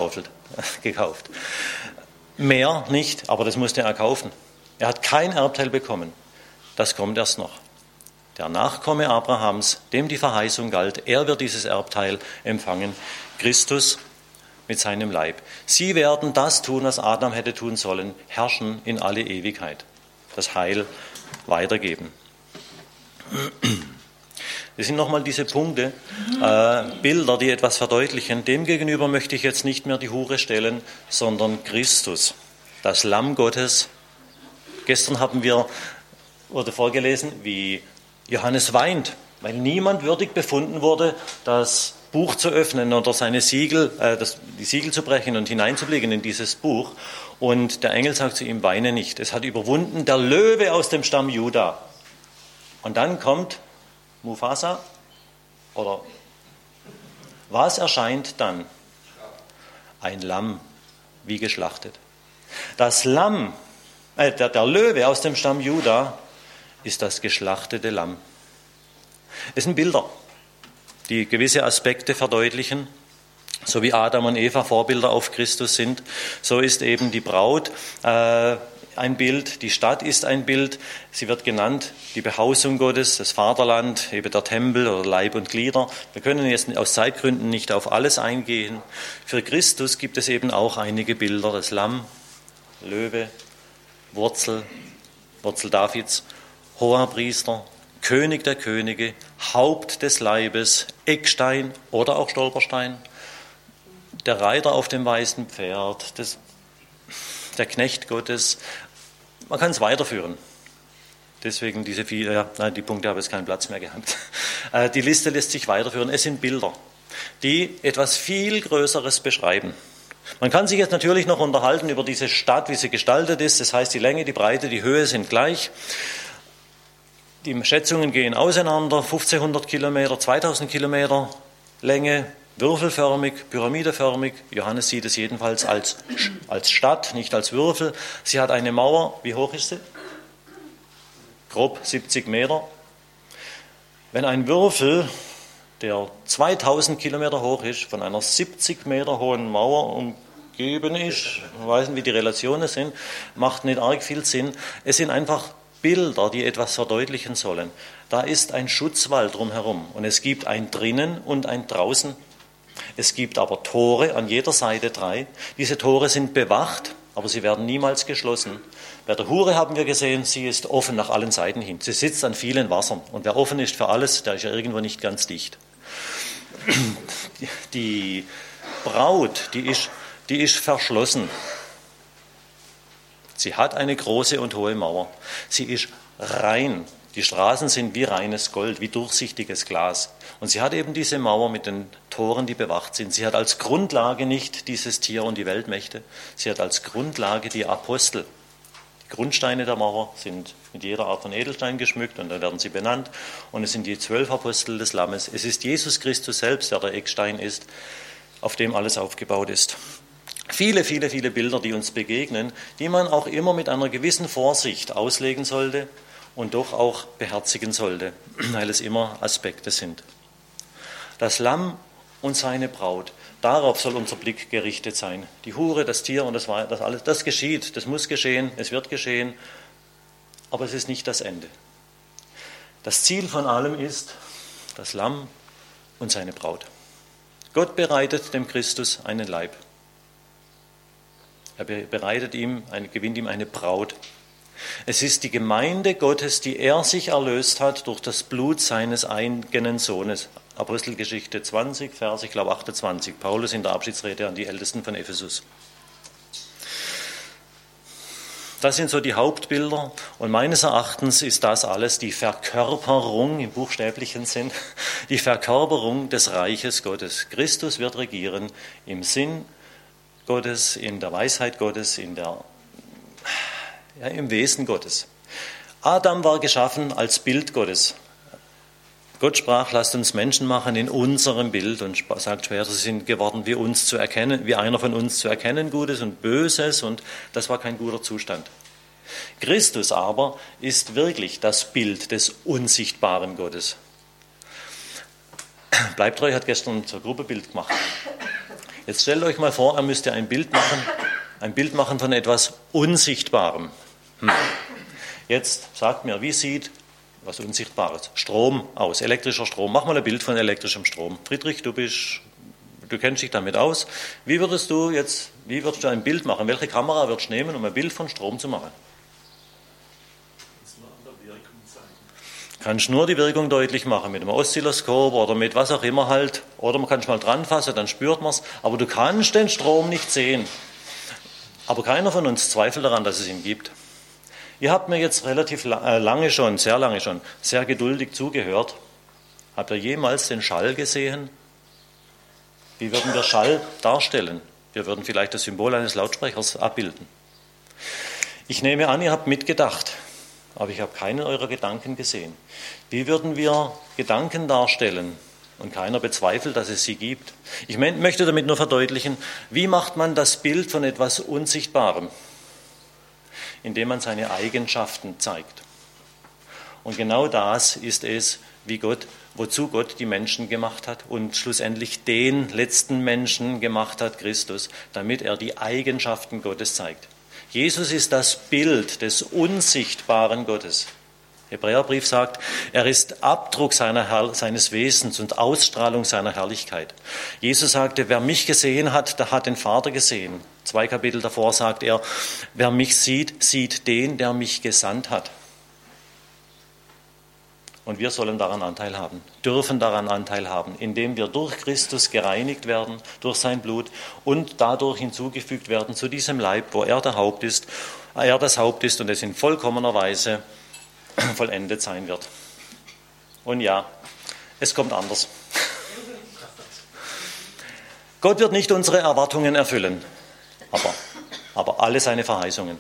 Mehr nicht, aber das musste er kaufen. Er hat kein Erbteil bekommen. Das kommt erst noch. Der Nachkomme Abrahams, dem die Verheißung galt, er wird dieses Erbteil empfangen. Christus mit seinem Leib. Sie werden das tun, was Adam hätte tun sollen, herrschen in alle Ewigkeit. Das Heil weitergeben. Das sind nochmal diese Punkte, Bilder, die etwas verdeutlichen. Demgegenüber möchte ich jetzt nicht mehr die Hure stellen, sondern Christus, das Lamm Gottes. Gestern wurde vorgelesen, wie Johannes weint, weil niemand würdig befunden wurde, das Buch zu öffnen oder die Siegel zu brechen und hineinzublicken in dieses Buch. Und der Engel sagt zu ihm, weine nicht. Es hat überwunden der Löwe aus dem Stamm Juda. Und dann kommt Mufasa, oder was erscheint dann? Ein Lamm, wie geschlachtet. Das Lamm, der Löwe aus dem Stamm Juda ist das geschlachtete Lamm. Es sind Bilder, die gewisse Aspekte verdeutlichen. So wie Adam und Eva Vorbilder auf Christus sind, so ist eben die Braut ein Bild, die Stadt ist ein Bild. Sie wird genannt, die Behausung Gottes, das Vaterland, eben der Tempel oder Leib und Glieder. Wir können jetzt aus Zeitgründen nicht auf alles eingehen. Für Christus gibt es eben auch einige Bilder. Das Lamm, Löwe, Wurzel Davids, Hoherpriester, König der Könige, Haupt des Leibes, Eckstein oder auch Stolperstein, der Reiter auf dem weißen Pferd, der Knecht Gottes. Man kann es weiterführen. Deswegen die Punkte habe jetzt keinen Platz mehr gehabt. Die Liste lässt sich weiterführen. Es sind Bilder, die etwas viel Größeres beschreiben. Man kann sich jetzt natürlich noch unterhalten über diese Stadt, wie sie gestaltet ist. Das heißt, die Länge, die Breite, die Höhe sind gleich. Die Schätzungen gehen auseinander. 1500 Kilometer, 2000 Kilometer Länge, würfelförmig, pyramideförmig. Johannes sieht es jedenfalls als Stadt, nicht als Würfel. Sie hat eine Mauer. Wie hoch ist sie? Grob 70 Meter. Wenn ein Würfel, der 2000 Kilometer hoch ist, von einer 70 Meter hohen Mauer umgeben ist, ich weiß nicht, wie die Relationen sind, macht nicht arg viel Sinn. Es sind einfach Bilder, die etwas verdeutlichen sollen. Da ist ein Schutzwall drumherum und es gibt ein drinnen und ein draußen. Es gibt aber Tore, an jeder Seite 3. Diese Tore sind bewacht, aber sie werden niemals geschlossen. Bei der Hure haben wir gesehen, sie ist offen nach allen Seiten hin. Sie sitzt an vielen Wassern und wer offen ist für alles, der ist ja irgendwo nicht ganz dicht. Die Braut, die ist verschlossen. Sie hat eine große und hohe Mauer. Sie ist rein. Die Straßen sind wie reines Gold, wie durchsichtiges Glas. Und sie hat eben diese Mauer mit den Toren, die bewacht sind. Sie hat als Grundlage nicht dieses Tier und die Weltmächte. Sie hat als Grundlage die Apostel. Die Grundsteine der Mauer sind mit jeder Art von Edelstein geschmückt und dann werden sie benannt. Und es sind die 12 Apostel des Lammes. Es ist Jesus Christus selbst, der Eckstein ist, auf dem alles aufgebaut ist. Viele, viele, viele Bilder, die uns begegnen, die man auch immer mit einer gewissen Vorsicht auslegen sollte und doch auch beherzigen sollte, weil es immer Aspekte sind. Das Lamm und seine Braut, darauf soll unser Blick gerichtet sein. Die Hure, das Tier und das alles, das geschieht, das muss geschehen, es wird geschehen, aber es ist nicht das Ende. Das Ziel von allem ist das Lamm und seine Braut. Gott bereitet dem Christus einen Leib. Er gewinnt ihm eine Braut. Es ist die Gemeinde Gottes, die er sich erlöst hat durch das Blut seines eigenen Sohnes. Apostelgeschichte 20, Vers, ich glaube 28. Paulus in der Abschiedsrede an die Ältesten von Ephesus. Das sind so die Hauptbilder und meines Erachtens ist das alles die Verkörperung im buchstäblichen Sinn, die Verkörperung des Reiches Gottes. Christus wird regieren im Sinn Gottes, in der Weisheit Gottes, im Wesen Gottes. Adam war geschaffen als Bild Gottes. Gott sprach, lasst uns Menschen machen in unserem Bild und sagt später, sie sind geworden wie einer von uns zu erkennen, Gutes und Böses, und das war kein guter Zustand. Christus aber ist wirklich das Bild des unsichtbaren Gottes. Bleibtreu hat gestern zur Gruppe Bild gemacht. Jetzt stellt euch mal vor, er müsste ein Bild machen von etwas Unsichtbarem. Jetzt sagt mir, wie sieht was Unsichtbares, Strom aus, elektrischer Strom. Mach mal ein Bild von elektrischem Strom. Friedrich, du kennst dich damit aus. Wie würdest du ein Bild machen? Welche Kamera würdest du nehmen, um ein Bild von Strom zu machen? Kannst nur die Wirkung deutlich machen mit einem Oszilloskop oder mit was auch immer halt. Oder man kann es mal dran fassen, dann spürt man es. Aber du kannst den Strom nicht sehen. Aber keiner von uns zweifelt daran, dass es ihn gibt. Ihr habt mir jetzt relativ lange schon, sehr geduldig zugehört. Habt ihr jemals den Schall gesehen? Wie würden wir Schall darstellen? Wir würden vielleicht das Symbol eines Lautsprechers abbilden. Ich nehme an, ihr habt mitgedacht. Aber ich habe keinen eurer Gedanken gesehen. Wie würden wir Gedanken darstellen? Und keiner bezweifelt, dass es sie gibt. Ich möchte damit nur verdeutlichen, wie macht man das Bild von etwas Unsichtbarem? Indem man seine Eigenschaften zeigt. Und genau das ist es, wozu Gott die Menschen gemacht hat und schlussendlich den letzten Menschen gemacht hat, Christus, damit er die Eigenschaften Gottes zeigt. Jesus ist das Bild des unsichtbaren Gottes. Hebräerbrief sagt, er ist Abdruck seines Wesens und Ausstrahlung seiner Herrlichkeit. Jesus sagte, wer mich gesehen hat, der hat den Vater gesehen. 2 Kapitel davor sagt er, wer mich sieht, sieht den, der mich gesandt hat. Und wir sollen daran Anteil haben, dürfen daran Anteil haben, indem wir durch Christus gereinigt werden, durch sein Blut und dadurch hinzugefügt werden zu diesem Leib, wo er das Haupt ist und es in vollkommener Weise vollendet sein wird. Und ja, es kommt anders. Gott wird nicht unsere Erwartungen erfüllen, aber alle seine Verheißungen.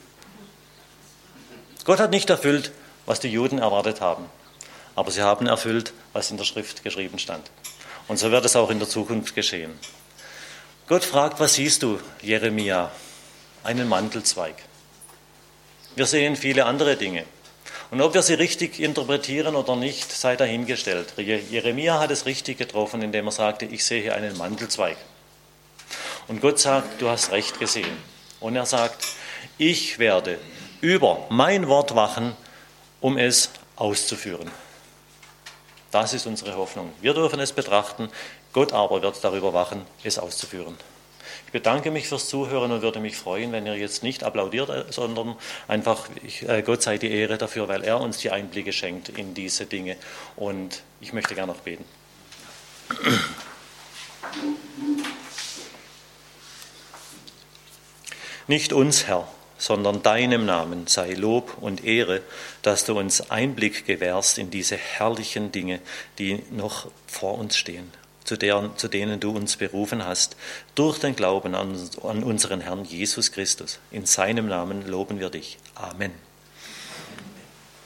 Gott hat nicht erfüllt, was die Juden erwartet haben. Aber sie haben erfüllt, was in der Schrift geschrieben stand. Und so wird es auch in der Zukunft geschehen. Gott fragt, was siehst du, Jeremia? Einen Mandelzweig. Wir sehen viele andere Dinge. Und ob wir sie richtig interpretieren oder nicht, sei dahingestellt. Jeremia hat es richtig getroffen, indem er sagte, ich sehe hier einen Mandelzweig. Und Gott sagt, du hast recht gesehen. Und er sagt, ich werde über mein Wort wachen, um es auszuführen. Das ist unsere Hoffnung. Wir dürfen es betrachten, Gott aber wird darüber wachen, es auszuführen. Ich bedanke mich fürs Zuhören und würde mich freuen, wenn ihr jetzt nicht applaudiert, sondern einfach, Gott sei die Ehre dafür, weil er uns die Einblicke schenkt in diese Dinge. Und ich möchte gerne noch beten. Nicht uns, Herr, sondern deinem Namen sei Lob und Ehre, dass du uns Einblick gewährst in diese herrlichen Dinge, die noch vor uns stehen, zu denen du uns berufen hast, durch den Glauben an unseren Herrn Jesus Christus. In seinem Namen loben wir dich. Amen.